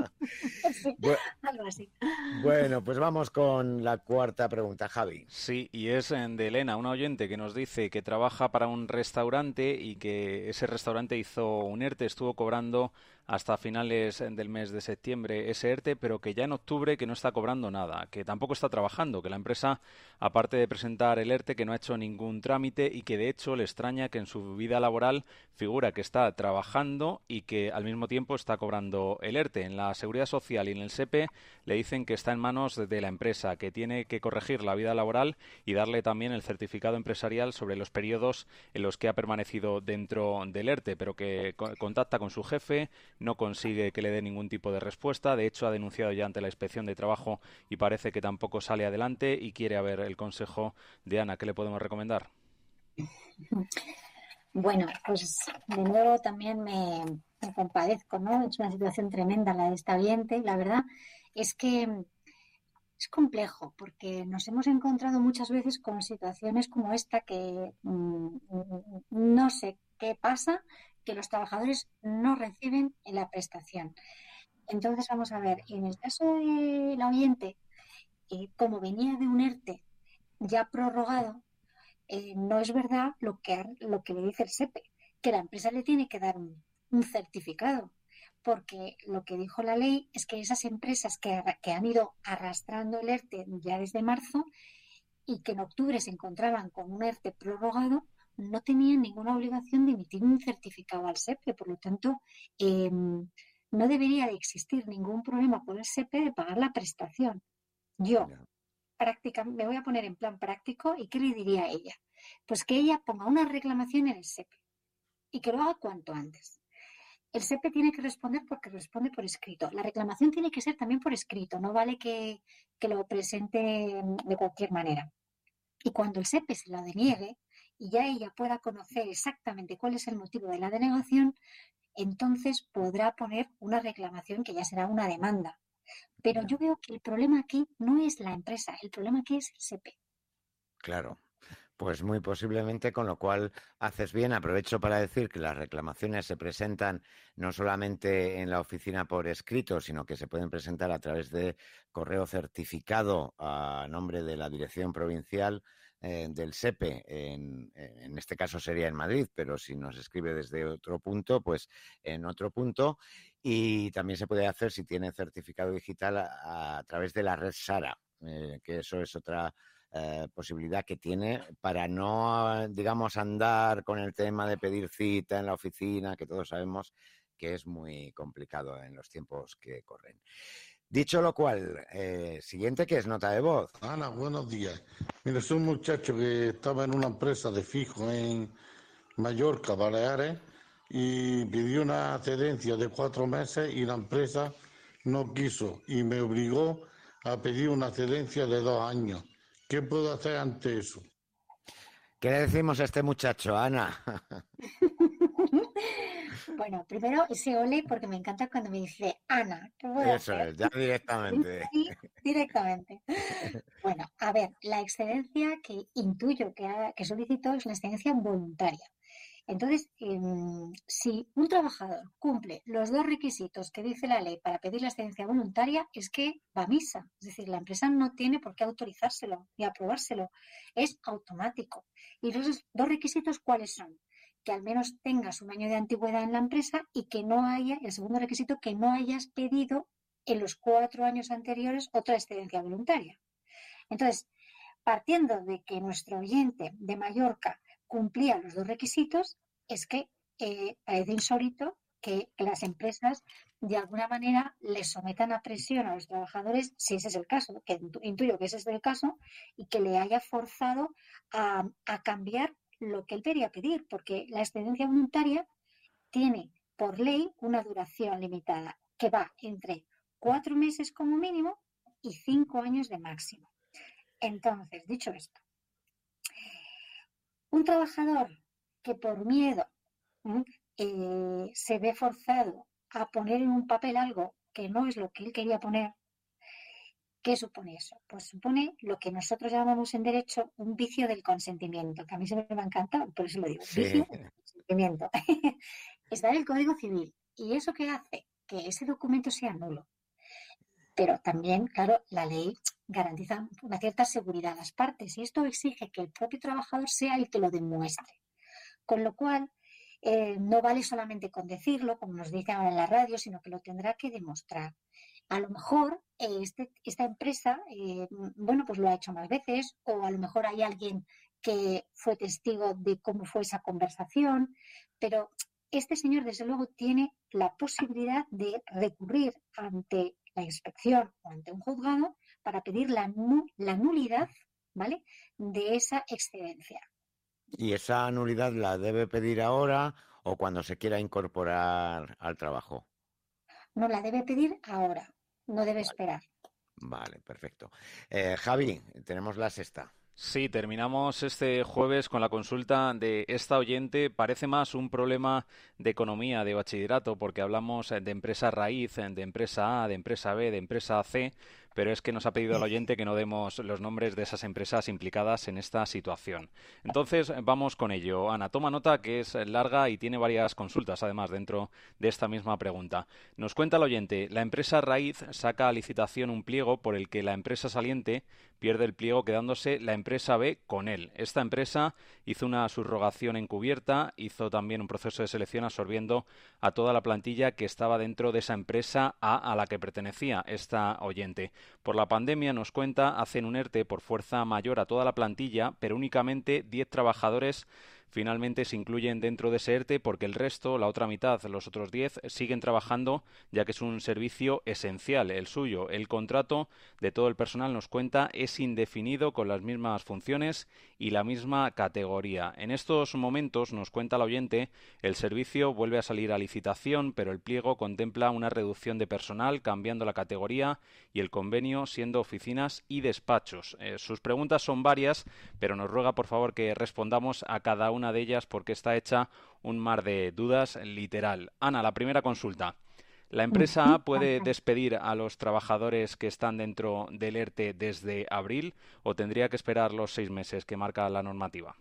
Sí, Bu- algo así. bueno, pues vamos con la cuarta pregunta, Javi. Sí, y es eh, de Elena, una oyente que nos dice que trabaja para un restaurante y que ese restaurante hizo un ERTE, estuvo cobrando hasta finales del mes de septiembre ese ERTE, pero que ya en octubre que no está cobrando nada, que tampoco está trabajando, que la empresa, aparte de presentar el ERTE, que no ha hecho ningún trámite y que de hecho le extraña que en su vida laboral figura que está trabajando y que al mismo tiempo está cobrando el ERTE. En la Seguridad Social y en el SEPE le dicen que está en manos de la empresa, que tiene que corregir la vida laboral y darle también el certificado empresarial sobre los periodos en los que ha permanecido dentro del ERTE, pero que co- contacta con su jefe, no consigue que le dé ningún tipo de respuesta. De hecho, ha denunciado ya ante la Inspección de Trabajo y parece que tampoco sale adelante y quiere a ver el consejo de Ana. ¿Qué le podemos recomendar? Bueno, pues de nuevo también me, me compadezco, ¿no? Es una situación tremenda la de esta oyente y la verdad es que es complejo porque nos hemos encontrado muchas veces con situaciones como esta que mm, no sé qué pasa, que los trabajadores no reciben la prestación. Entonces, vamos a ver, en el caso de la oyente, eh, como venía de un ERTE ya prorrogado, eh, no es verdad lo que, ha- lo que le dice el SEPE, que la empresa le tiene que dar un, un certificado, porque lo que dijo la ley es que esas empresas que, arra- que han ido arrastrando el ERTE ya desde marzo y que en octubre se encontraban con un ERTE prorrogado, no tenían ninguna obligación de emitir un certificado al SEPE. Por lo tanto, eh, no debería de existir ningún problema por el SEPE de pagar la prestación. Yo, práctica, me voy a poner en plan práctico, ¿y qué le diría a ella? Pues que ella ponga una reclamación en el SEPE y que lo haga cuanto antes. El SEPE tiene que responder porque responde por escrito. La reclamación tiene que ser también por escrito, no vale que, que lo presente de cualquier manera. Y cuando el SEPE se la deniegue y ya ella pueda conocer exactamente cuál es el motivo de la denegación, entonces podrá poner una reclamación que ya será una demanda. Pero yo veo que el problema aquí no es la empresa, el problema aquí es el SEPE. Claro. Pues muy posiblemente, con lo cual haces bien. Aprovecho para decir que las reclamaciones se presentan no solamente en la oficina por escrito, sino que se pueden presentar a través de correo certificado a nombre de la Dirección Provincial eh, del SEPE. En, en este caso sería en Madrid, pero si nos escribe desde otro punto, pues en otro punto. Y también se puede hacer, si tiene certificado digital, a, a través de la red SARA, eh, que eso es otra Eh, posibilidad que tiene para no, digamos, andar con el tema de pedir cita en la oficina, que todos sabemos que es muy complicado en los tiempos que corren. Dicho lo cual, eh, siguiente, que es nota de voz. Ana, buenos días. Mira, soy un muchacho que estaba en una empresa de fijo en Mallorca, Baleares, y pidió una excedencia de cuatro meses y la empresa no quiso y me obligó a pedir una excedencia de dos años. ¿Qué puedo hacer ante eso? ¿Qué le decimos a este muchacho, Ana? Bueno, primero ese ole porque me encanta cuando me dice Ana, ¿qué voy a Eso hacer? es, ya directamente. Sí, directamente. Bueno, a ver, la excedencia que intuyo que, ha, que solicitó es una excedencia voluntaria. Entonces, eh, si un trabajador cumple los dos requisitos que dice la ley para pedir la excedencia voluntaria, es que va a misa. Es decir, la empresa no tiene por qué autorizárselo ni aprobárselo. Es automático. ¿Y los dos requisitos cuáles son? Que al menos tengas un año de antigüedad en la empresa y que no haya, el segundo requisito, que no hayas pedido en los cuatro años anteriores otra excedencia voluntaria. Entonces, partiendo de que nuestro oyente de Mallorca cumplía los dos requisitos, es que eh, parece insólito que las empresas de alguna manera les sometan a presión a los trabajadores, si ese es el caso, que intuyo que ese es el caso, y que le haya forzado a, a cambiar lo que él quería pedir, porque la excedencia voluntaria tiene por ley una duración limitada, que va entre cuatro meses como mínimo y cinco años de máximo. Entonces, dicho esto, un trabajador que por miedo eh, se ve forzado a poner en un papel algo que no es lo que él quería poner, ¿qué supone eso? Pues supone lo que nosotros llamamos en derecho un vicio del consentimiento, que a mí se me va a encantar, por eso lo digo, sí. Vicio del consentimiento. Está en el Código Civil. ¿Y eso qué hace? Que ese documento sea nulo. Pero también, claro, la ley garantiza una cierta seguridad a las partes y esto exige que el propio trabajador sea el que lo demuestre. Con lo cual, eh, no vale solamente con decirlo, como nos dicen ahora en la radio, sino que lo tendrá que demostrar. A lo mejor eh, este, esta empresa, eh, bueno, pues lo ha hecho más veces, o a lo mejor hay alguien que fue testigo de cómo fue esa conversación, pero este señor, desde luego, tiene la posibilidad de recurrir ante la inspección o ante un juzgado para pedir la, nu la nulidad, ¿vale?, de esa excedencia. ¿Y esa nulidad la debe pedir ahora o cuando se quiera incorporar al trabajo? No, la debe pedir ahora, no debe esperar. Vale, perfecto. Eh, Javi, tenemos la sexta. Sí, terminamos este jueves con la consulta de esta oyente. Parece más un problema de economía, de bachillerato, porque hablamos de empresa raíz, de empresa A, de empresa B, de empresa C, pero es que nos ha pedido el oyente que no demos los nombres de esas empresas implicadas en esta situación. Entonces, vamos con ello. Ana, toma nota que es larga y tiene varias consultas, además, dentro de esta misma pregunta. Nos cuenta el oyente, la empresa raíz saca a licitación un pliego por el que la empresa saliente pierde el pliego quedándose la empresa B con él. Esta empresa hizo una subrogación encubierta, hizo también un proceso de selección absorbiendo a toda la plantilla que estaba dentro de esa empresa A a la que pertenecía esta oyente. Por la pandemia, nos cuenta, hacen un ERTE por fuerza mayor a toda la plantilla, pero únicamente diez trabajadores finalmente se incluyen dentro de ese ERTE porque el resto, la otra mitad, los otros diez, siguen trabajando ya que es un servicio esencial el suyo. El contrato de todo el personal, nos cuenta, es indefinido con las mismas funciones y la misma categoría. En estos momentos, nos cuenta el oyente, el servicio vuelve a salir a licitación, pero el pliego contempla una reducción de personal cambiando la categoría y el convenio siendo oficinas y despachos. Eh, sus preguntas son varias, pero nos ruega por favor que respondamos a cada una de ellas porque está hecha un mar de dudas literal. Ana, la primera consulta. ¿La empresa A puede despedir a los trabajadores que están dentro del ERTE desde abril o tendría que esperar los seis meses que marca la normativa?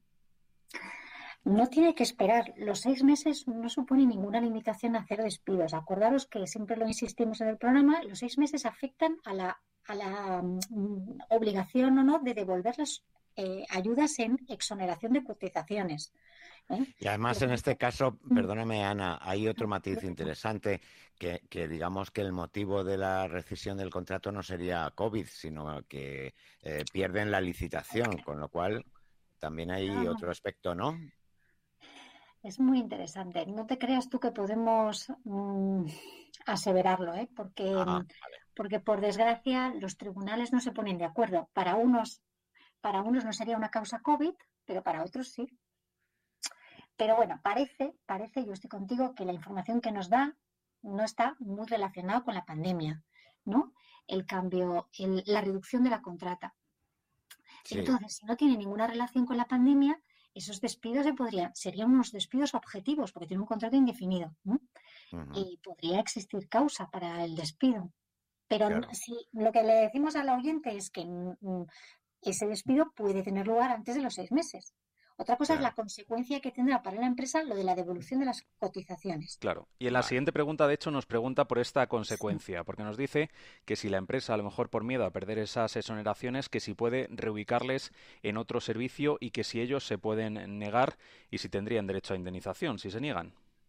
No tiene que esperar. Los seis meses no supone ninguna limitación a hacer despidos. Acordaros que siempre lo insistimos en el programa, los seis meses afectan a la, a la um, obligación o no de devolver las eh, ayudas en exoneración de cotizaciones. ¿eh? Y además en este caso, perdóname Ana, hay otro matiz interesante, que, que digamos que el motivo de la rescisión del contrato no sería COVID, sino que eh, pierden la licitación, con lo cual también hay Ah. otro aspecto, ¿no? Es muy interesante. No te creas tú que podemos mm, aseverarlo, ¿eh? Porque, Ah, vale. porque por desgracia los tribunales no se ponen de acuerdo. Para unos, para unos no sería una causa COVID, pero para otros sí. Pero bueno, parece, parece, yo estoy contigo, que la información que nos da no está muy relacionada con la pandemia, ¿no? El cambio, el- la reducción de la contrata. Sí. Entonces, si no tiene ninguna relación con la pandemia, esos despidos se podrían, serían unos despidos objetivos, porque tiene un contrato indefinido, ¿no? Ujú. Y podría existir causa para el despido. Pero Claro. no- si lo que le decimos al oyente es que mm, ese despido puede tener lugar antes de los seis meses. Otra cosa Claro. es la consecuencia que tendrá para la empresa lo de la devolución de las cotizaciones. Claro. Y en la siguiente pregunta, de hecho, nos pregunta por esta consecuencia, porque nos dice que si la empresa, a lo mejor por miedo a perder esas exoneraciones, que si puede reubicarles en otro servicio y que si ellos se pueden negar y si tendrían derecho a indemnización, si se niegan.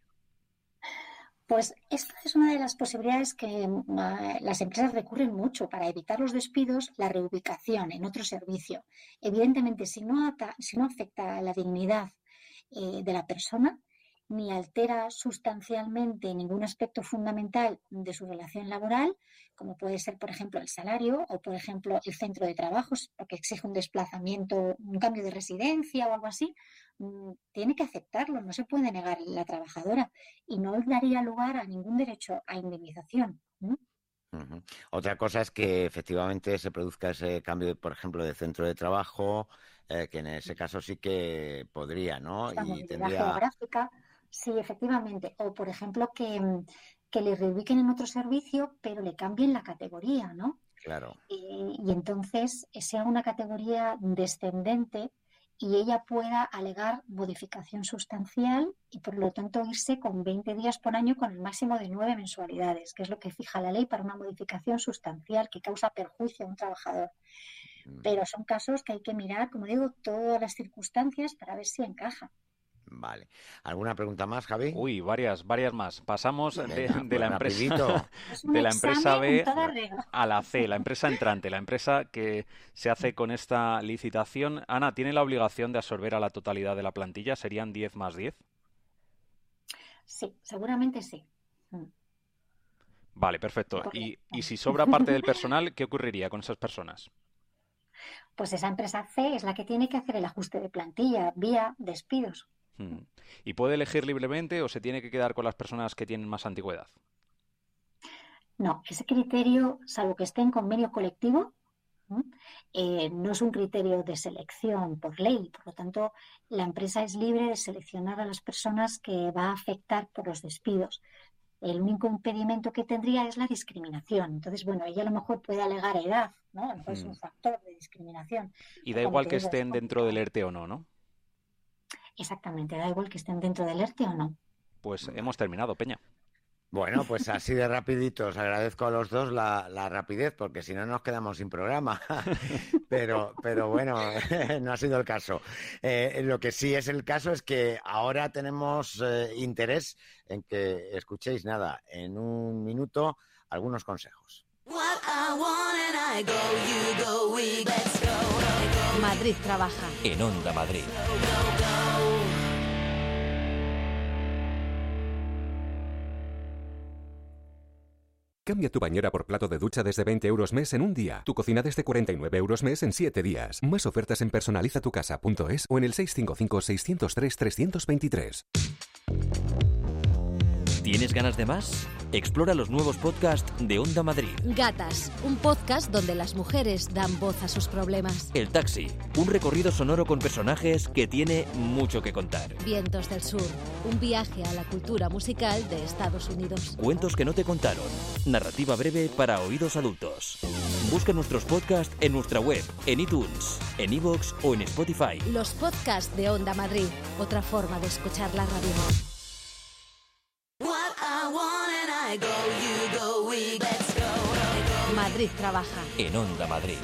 Pues esta es una de las posibilidades que uh, las empresas recurren mucho para evitar los despidos, la reubicación en otro servicio. Evidentemente, si no, ata, si no afecta a la dignidad eh, de la persona, ni altera sustancialmente ningún aspecto fundamental de su relación laboral, como puede ser, por ejemplo, el salario o, por ejemplo, el centro de trabajo, porque exige un desplazamiento, un cambio de residencia o algo así, tiene que aceptarlo, no se puede negar la trabajadora y no daría lugar a ningún derecho a indemnización. ¿no? Uh-huh. Otra cosa es que efectivamente se produzca ese cambio, por ejemplo, de centro de trabajo, eh, que en ese caso sí que podría, ¿no? Esta Y movilidad tendría... geográfica, sí, efectivamente. O, por ejemplo, que, que le reubiquen en otro servicio, pero le cambien la categoría, ¿no? Claro. Y, y entonces sea una categoría descendente y ella pueda alegar modificación sustancial y, por lo tanto, irse con veinte días por año con el máximo de nueve mensualidades, que es lo que fija la ley para una modificación sustancial que causa perjuicio a un trabajador. Pero son casos que hay que mirar, como digo, todas las circunstancias para ver si encaja. Vale. ¿Alguna pregunta más, Javi? Uy, varias, varias más. Pasamos de, Venga, de pues la rapidito. empresa Es un de la empresa examen en B toda regla. a la C, la empresa entrante, la empresa que se hace con esta licitación. Ana, ¿tiene la obligación de absorber a la totalidad de la plantilla? ¿Serían diez más diez? Sí, seguramente sí. Vale, perfecto. Porque- Y, y si sobra parte del personal, ¿qué ocurriría con esas personas? Pues esa empresa C es la que tiene que hacer el ajuste de plantilla vía despidos. Hmm. ¿Y puede elegir libremente o se tiene que quedar con las personas que tienen más antigüedad? No, ese criterio, salvo que esté en convenio colectivo, ¿no? Eh, no es un criterio de selección por ley. Por lo tanto, la empresa es libre de seleccionar a las personas que va a afectar por los despidos. El único impedimento que tendría es la discriminación. Entonces, bueno, ella a lo mejor puede alegar edad, ¿no? A lo mejor es un Mm. factor de discriminación. Y da Pero como igual te que digo, es estén dentro del ERTE o no, ¿no? Exactamente, da igual que estén dentro del ERTE o no. Pues hemos terminado, Peña. Bueno, pues así de rapidito. Os agradezco a los dos la, la rapidez, porque si no nos quedamos sin programa. pero, pero bueno, no ha sido el caso. Eh, lo que sí es el caso es que ahora tenemos eh, interés en que escuchéis nada, en un minuto, algunos consejos. Madrid trabaja. En Onda Madrid. Cambia tu bañera por plato de ducha desde veinte euros mes en un día. Tu cocina desde cuarenta y nueve euros mes en siete días. Más ofertas en personalizatucasa punto es o en el seis cinco cinco, seis cero tres, tres dos tres. ¿Tienes ganas de más? Explora los nuevos podcasts de Onda Madrid. Gatas, un podcast donde las mujeres dan voz a sus problemas. El Taxi, un recorrido sonoro con personajes que tiene mucho que contar. Vientos del Sur, un viaje a la cultura musical de Estados Unidos. Cuentos que no te contaron. Narrativa breve para oídos adultos. Busca nuestros podcasts en nuestra web, en iTunes, en iVoox o en Spotify. Los podcasts de Onda Madrid, otra forma de escuchar la radio. Madrid trabaja. En Onda Madrid.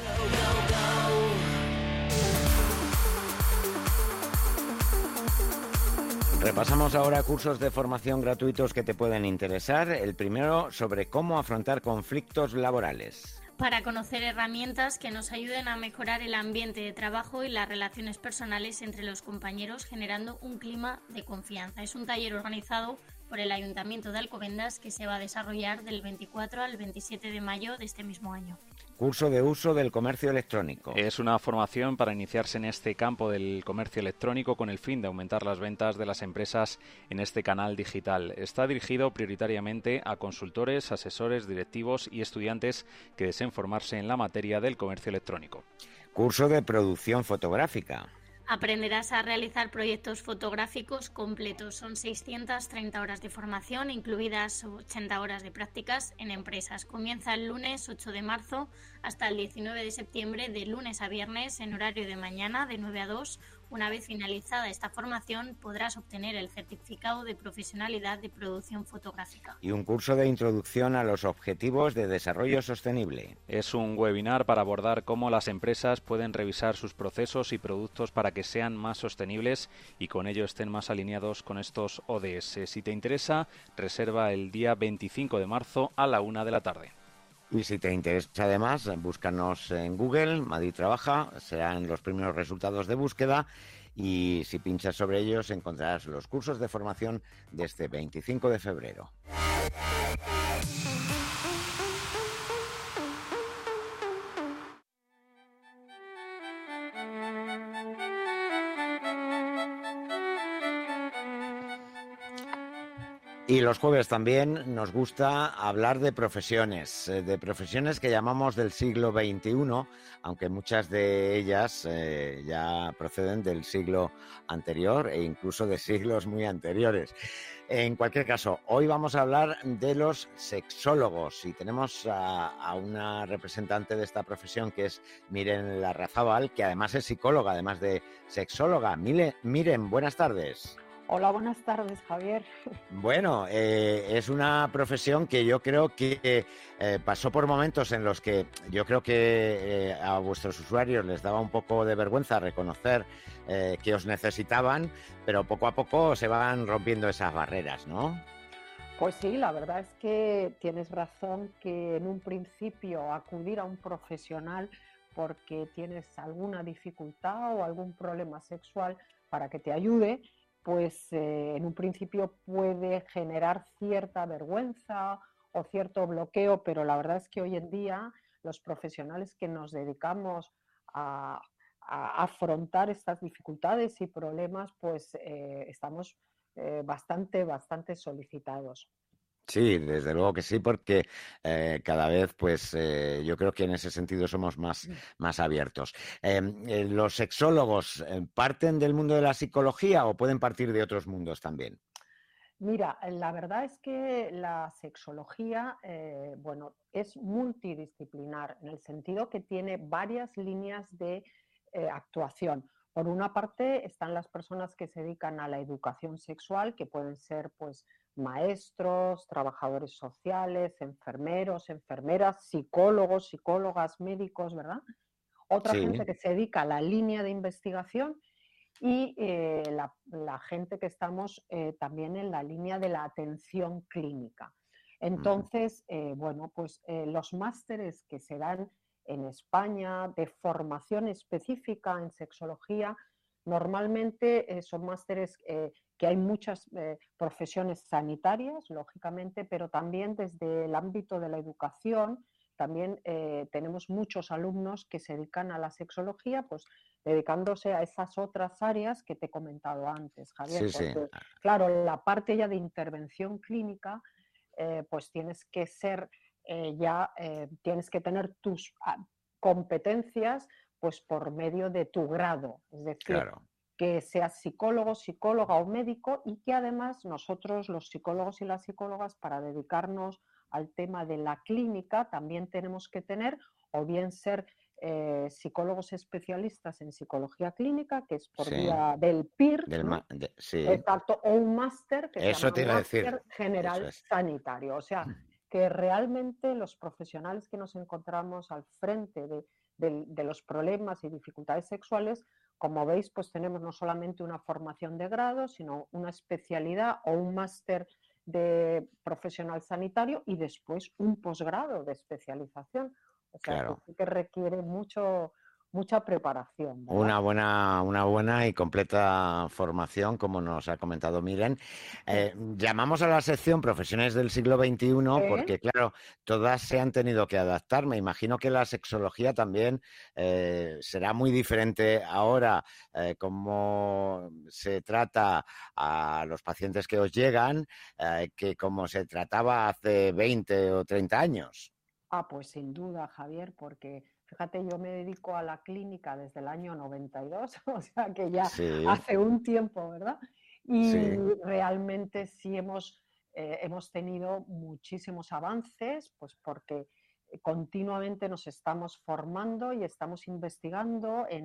Repasamos ahora cursos de formación gratuitos que te pueden interesar. El primero sobre cómo afrontar conflictos laborales. Para conocer herramientas que nos ayuden a mejorar el ambiente de trabajo y las relaciones personales entre los compañeros, generando un clima de confianza. Es un taller organizado por el Ayuntamiento de Alcobendas que se va a desarrollar del veinticuatro al veintisiete de mayo de este mismo año. Curso de uso del comercio electrónico. Es una formación para iniciarse en este campo del comercio electrónico con el fin de aumentar las ventas de las empresas en este canal digital. Está dirigido prioritariamente a consultores, asesores, directivos y estudiantes que deseen formarse en la materia del comercio electrónico. Curso de producción fotográfica. Aprenderás a realizar proyectos fotográficos completos. Son seiscientas treinta horas de formación, incluidas ochenta horas de prácticas en empresas. Comienza el lunes ocho de marzo hasta el diecinueve de septiembre, de lunes a viernes, en horario de mañana, de nueve a dos, Una vez finalizada esta formación, podrás obtener el certificado de profesionalidad de producción fotográfica. Y un curso de introducción a los objetivos de desarrollo sostenible. Es un webinar para abordar cómo las empresas pueden revisar sus procesos y productos para que sean más sostenibles y con ello estén más alineados con estos O D S. Si te interesa, reserva el día veinticinco de marzo a la una de la tarde. Y si te interesa además, búscanos en Google, Madrid Trabaja, serán los primeros resultados de búsqueda y si pinchas sobre ellos encontrarás los cursos de formación de este veinticinco de febrero. Y los jueves también nos gusta hablar de profesiones, de profesiones que llamamos del siglo veintiuno, aunque muchas de ellas eh, ya proceden del siglo anterior e incluso de siglos muy anteriores. En cualquier caso, hoy vamos a hablar de los sexólogos y tenemos a, a una representante de esta profesión que es Miren Larrazábal, que además es psicóloga, además de sexóloga. Miren, Miren, buenas tardes. Hola, buenas tardes, Javier. Bueno, eh, es una profesión que yo creo que eh, pasó por momentos en los que yo creo que eh, a vuestros usuarios les daba un poco de vergüenza reconocer eh, que os necesitaban, pero poco a poco se van rompiendo esas barreras, ¿no? Pues sí, la verdad es que tienes razón que en un principio acudir a un profesional porque tienes alguna dificultad o algún problema sexual para que te ayude, pues eh, en un principio puede generar cierta vergüenza o cierto bloqueo, pero la verdad es que hoy en día los profesionales que nos dedicamos a, a afrontar estas dificultades y problemas, pues eh, estamos eh, bastante, bastante solicitados. Sí, desde luego que sí, porque eh, cada vez, pues, eh, yo creo que en ese sentido somos más, más abiertos. Eh, eh, ¿Los sexólogos eh, parten del mundo de la psicología o pueden partir de otros mundos también? Mira, la verdad es que la sexología, eh, bueno, es multidisciplinar en el sentido que tiene varias líneas de eh, actuación. Por una parte están las personas que se dedican a la educación sexual, que pueden ser, pues, maestros, trabajadores sociales, enfermeros, enfermeras, psicólogos, psicólogas, médicos, ¿verdad? Otra Sí. gente que se dedica a la línea de investigación y eh, la, la gente que estamos eh, también en la línea de la atención clínica. Entonces, eh, bueno, pues eh, los másteres que se dan en España de formación específica en sexología, normalmente eh, son másteres eh, que hay muchas eh, profesiones sanitarias, lógicamente, pero también desde el ámbito de la educación, también eh, tenemos muchos alumnos que se dedican a la sexología, pues dedicándose a esas otras áreas que te he comentado antes, Javier. Sí, sí. Porque, claro, la parte ya de intervención clínica, eh, pues tienes que ser eh, ya, eh, tienes que tener tus ah, competencias pues por medio de tu grado, es decir, Claro. que seas psicólogo, psicóloga o médico y que además nosotros, los psicólogos y las psicólogas, para dedicarnos al tema de la clínica, también tenemos que tener o bien ser eh, psicólogos especialistas en psicología clínica, que es por Sí. vía del P I R, Del ¿no? ma- de- sí. Exacto, o un máster que Eso se te llama iba a decir, Máster General eso es. Sanitario. O sea, que realmente los profesionales que nos encontramos al frente de, de- de los problemas y dificultades sexuales, como veis, pues tenemos no solamente una formación de grado, sino una especialidad o un máster de profesional sanitario y después un posgrado de especialización. O sea, Claro. que sí que requiere mucho, mucha preparación, ¿verdad? Una buena, una buena y completa formación, como nos ha comentado Miren. Eh, llamamos a la sección Profesiones del siglo veintiuno Sí. porque, claro, todas se han tenido que adaptar. Me imagino que la sexología también eh, será muy diferente ahora, eh, cómo se trata a los pacientes que os llegan, eh, que como se trataba hace veinte o treinta años. Ah, pues sin duda, Javier, porque fíjate, yo me dedico a la clínica desde el año noventa y dos, o sea que ya Sí. hace un tiempo, ¿verdad? Y Sí. realmente sí hemos, eh, hemos tenido muchísimos avances, pues porque continuamente nos estamos formando y estamos investigando en,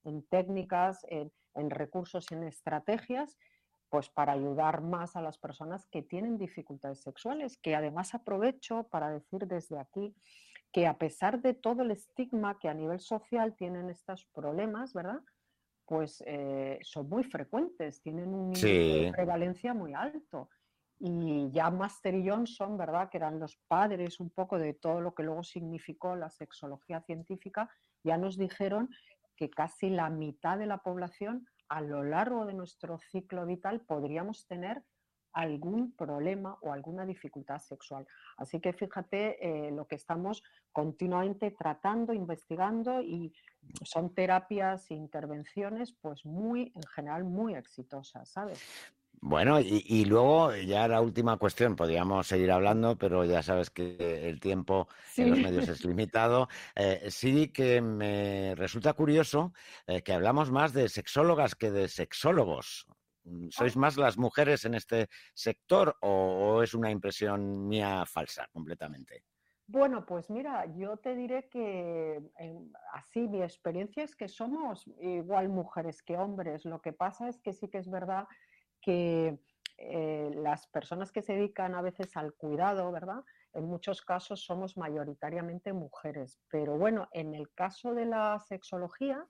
en técnicas, en, en recursos, en estrategias, pues para ayudar más a las personas que tienen dificultades sexuales, que además aprovecho para decir desde aquí que a pesar de todo el estigma que a nivel social tienen estos problemas, ¿verdad? Pues eh, son muy frecuentes, tienen un índice Sí. de prevalencia muy alto. Y ya Master y Johnson, ¿verdad?, que eran los padres un poco de todo lo que luego significó la sexología científica, ya nos dijeron que casi la mitad de la población a lo largo de nuestro ciclo vital podríamos tener algún problema o alguna dificultad sexual. Así que fíjate eh, lo que estamos continuamente tratando, investigando, y son terapias e intervenciones pues muy, en general, muy exitosas, ¿sabes? Bueno, y, y luego ya la última cuestión, podríamos seguir hablando, pero ya sabes que el tiempo Sí. en los medios es limitado. Eh, sí que me resulta curioso eh, que hablamos más de sexólogas que de sexólogos. ¿Sois más las mujeres en este sector o, o es una impresión mía falsa completamente? Bueno, pues mira, yo te diré que eh, así mi experiencia es que somos igual mujeres que hombres. Lo que pasa es que sí que es verdad que eh, las personas que se dedican a veces al cuidado, ¿verdad?, en muchos casos somos mayoritariamente mujeres. Pero bueno, en el caso de la sexología,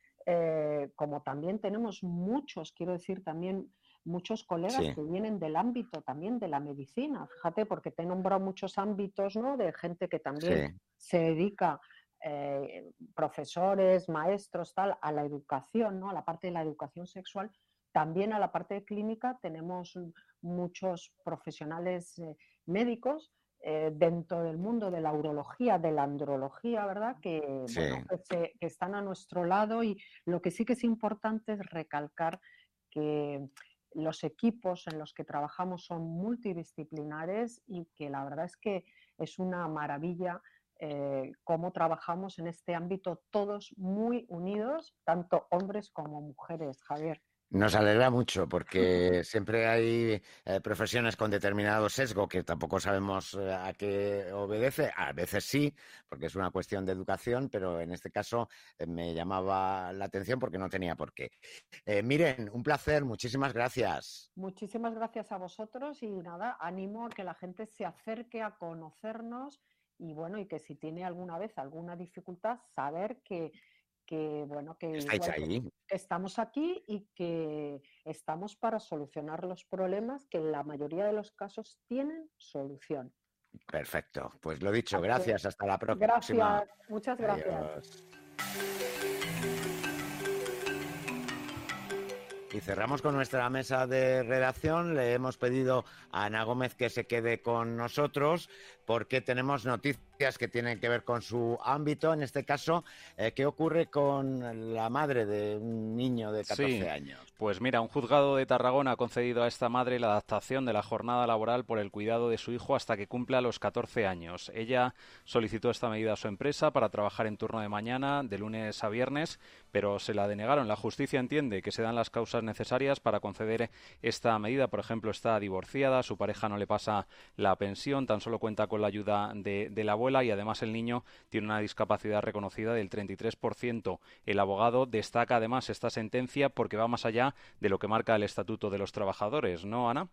eh, como también tenemos muchos, quiero decir también muchos colegas Sí. que vienen del ámbito también de la medicina, fíjate, porque te he nombrado muchos ámbitos, ¿no?, de gente que también Sí. se dedica, eh, profesores, maestros, tal, a la educación, ¿no?, a la parte de la educación sexual. También a la parte de clínica tenemos muchos profesionales eh, médicos eh, dentro del mundo de la urología, de la andrología, ¿verdad?, que, Sí. bueno, que, se, que están a nuestro lado, y lo que sí que es importante es recalcar que los equipos en los que trabajamos son multidisciplinares y que la verdad es que es una maravilla eh, cómo trabajamos en este ámbito todos muy unidos, tanto hombres como mujeres, Javier. Nos alegra mucho porque siempre hay eh, profesiones con determinado sesgo que tampoco sabemos eh, a qué obedece. A veces sí, porque es una cuestión de educación, pero en este caso eh, me llamaba la atención porque no tenía por qué. Eh, miren, un placer, muchísimas gracias. Muchísimas gracias a vosotros y nada, ánimo a que la gente se acerque a conocernos y bueno, y que si tiene alguna vez alguna dificultad, saber que que bueno, que, Estáis igual que, ahí. que estamos aquí y que estamos para solucionar los problemas que en la mayoría de los casos tienen solución. Perfecto, pues lo dicho, Así gracias, que, hasta la próxima. gracias, muchas gracias. Adiós. Y cerramos con nuestra mesa de redacción. Le hemos pedido a Ana Gómez que se quede con nosotros porque tenemos noticias que tienen que ver con su ámbito. En este caso, eh, ¿qué ocurre con la madre de un niño de catorce Sí, años? Pues mira, un juzgado de Tarragona ha concedido a esta madre la adaptación de la jornada laboral por el cuidado de su hijo hasta que cumpla los catorce años. Ella solicitó esta medida a su empresa para trabajar en turno de mañana, de lunes a viernes, pero se la denegaron. La justicia entiende que se dan las causas necesarias para conceder esta medida. Por ejemplo, está divorciada, su pareja no le pasa la pensión, tan solo cuenta con la ayuda de, de la abuela y además el niño tiene una discapacidad reconocida del treinta y tres por ciento. El abogado destaca además esta sentencia porque va más allá de lo que marca el Estatuto de los Trabajadores, ¿no, Ana?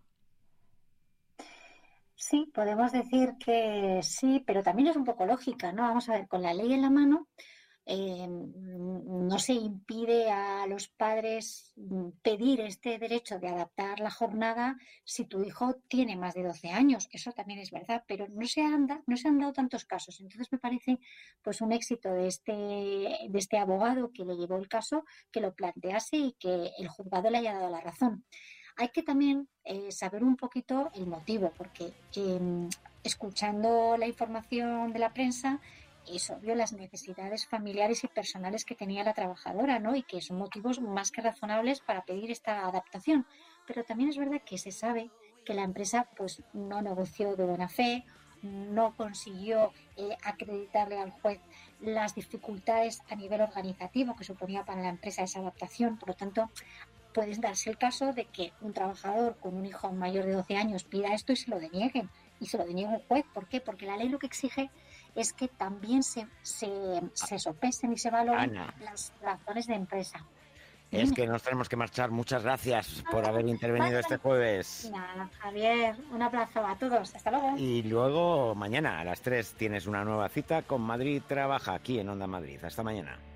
Sí, podemos decir que sí, pero también es un poco lógica, ¿no? Vamos a ver, con la ley en la mano, eh, no se impide a los padres pedir este derecho de adaptar la jornada si tu hijo tiene más de doce años. Eso también es verdad, pero no se han, da, no se han dado tantos casos. Entonces me parece pues un éxito de este, de este abogado que le llevó el caso, que lo plantease y que el juzgado le haya dado la razón. Hay que también eh, saber un poquito el motivo, porque eh, escuchando la información de la prensa es obvio las necesidades familiares y personales que tenía la trabajadora, ¿no? Y que son motivos más que razonables para pedir esta adaptación. Pero también es verdad que se sabe que la empresa pues no negoció de buena fe, no consiguió eh, acreditarle al juez las dificultades a nivel organizativo que suponía para la empresa esa adaptación. Por lo tanto, puede darse el caso de que un trabajador con un hijo mayor de doce años pida esto y se lo denieguen. y se lo deniega un juez. ¿Por qué? Porque la ley lo que exige es que también se, se, se sopesen y se valoren Ana. las razones de empresa. Es que nos tenemos que marchar. Muchas gracias por haber intervenido este jueves. Nada, Javier, un abrazo a todos. Hasta luego. Y luego mañana a las tres tienes una nueva cita con Madrid Trabaja aquí en Onda Madrid. Hasta mañana.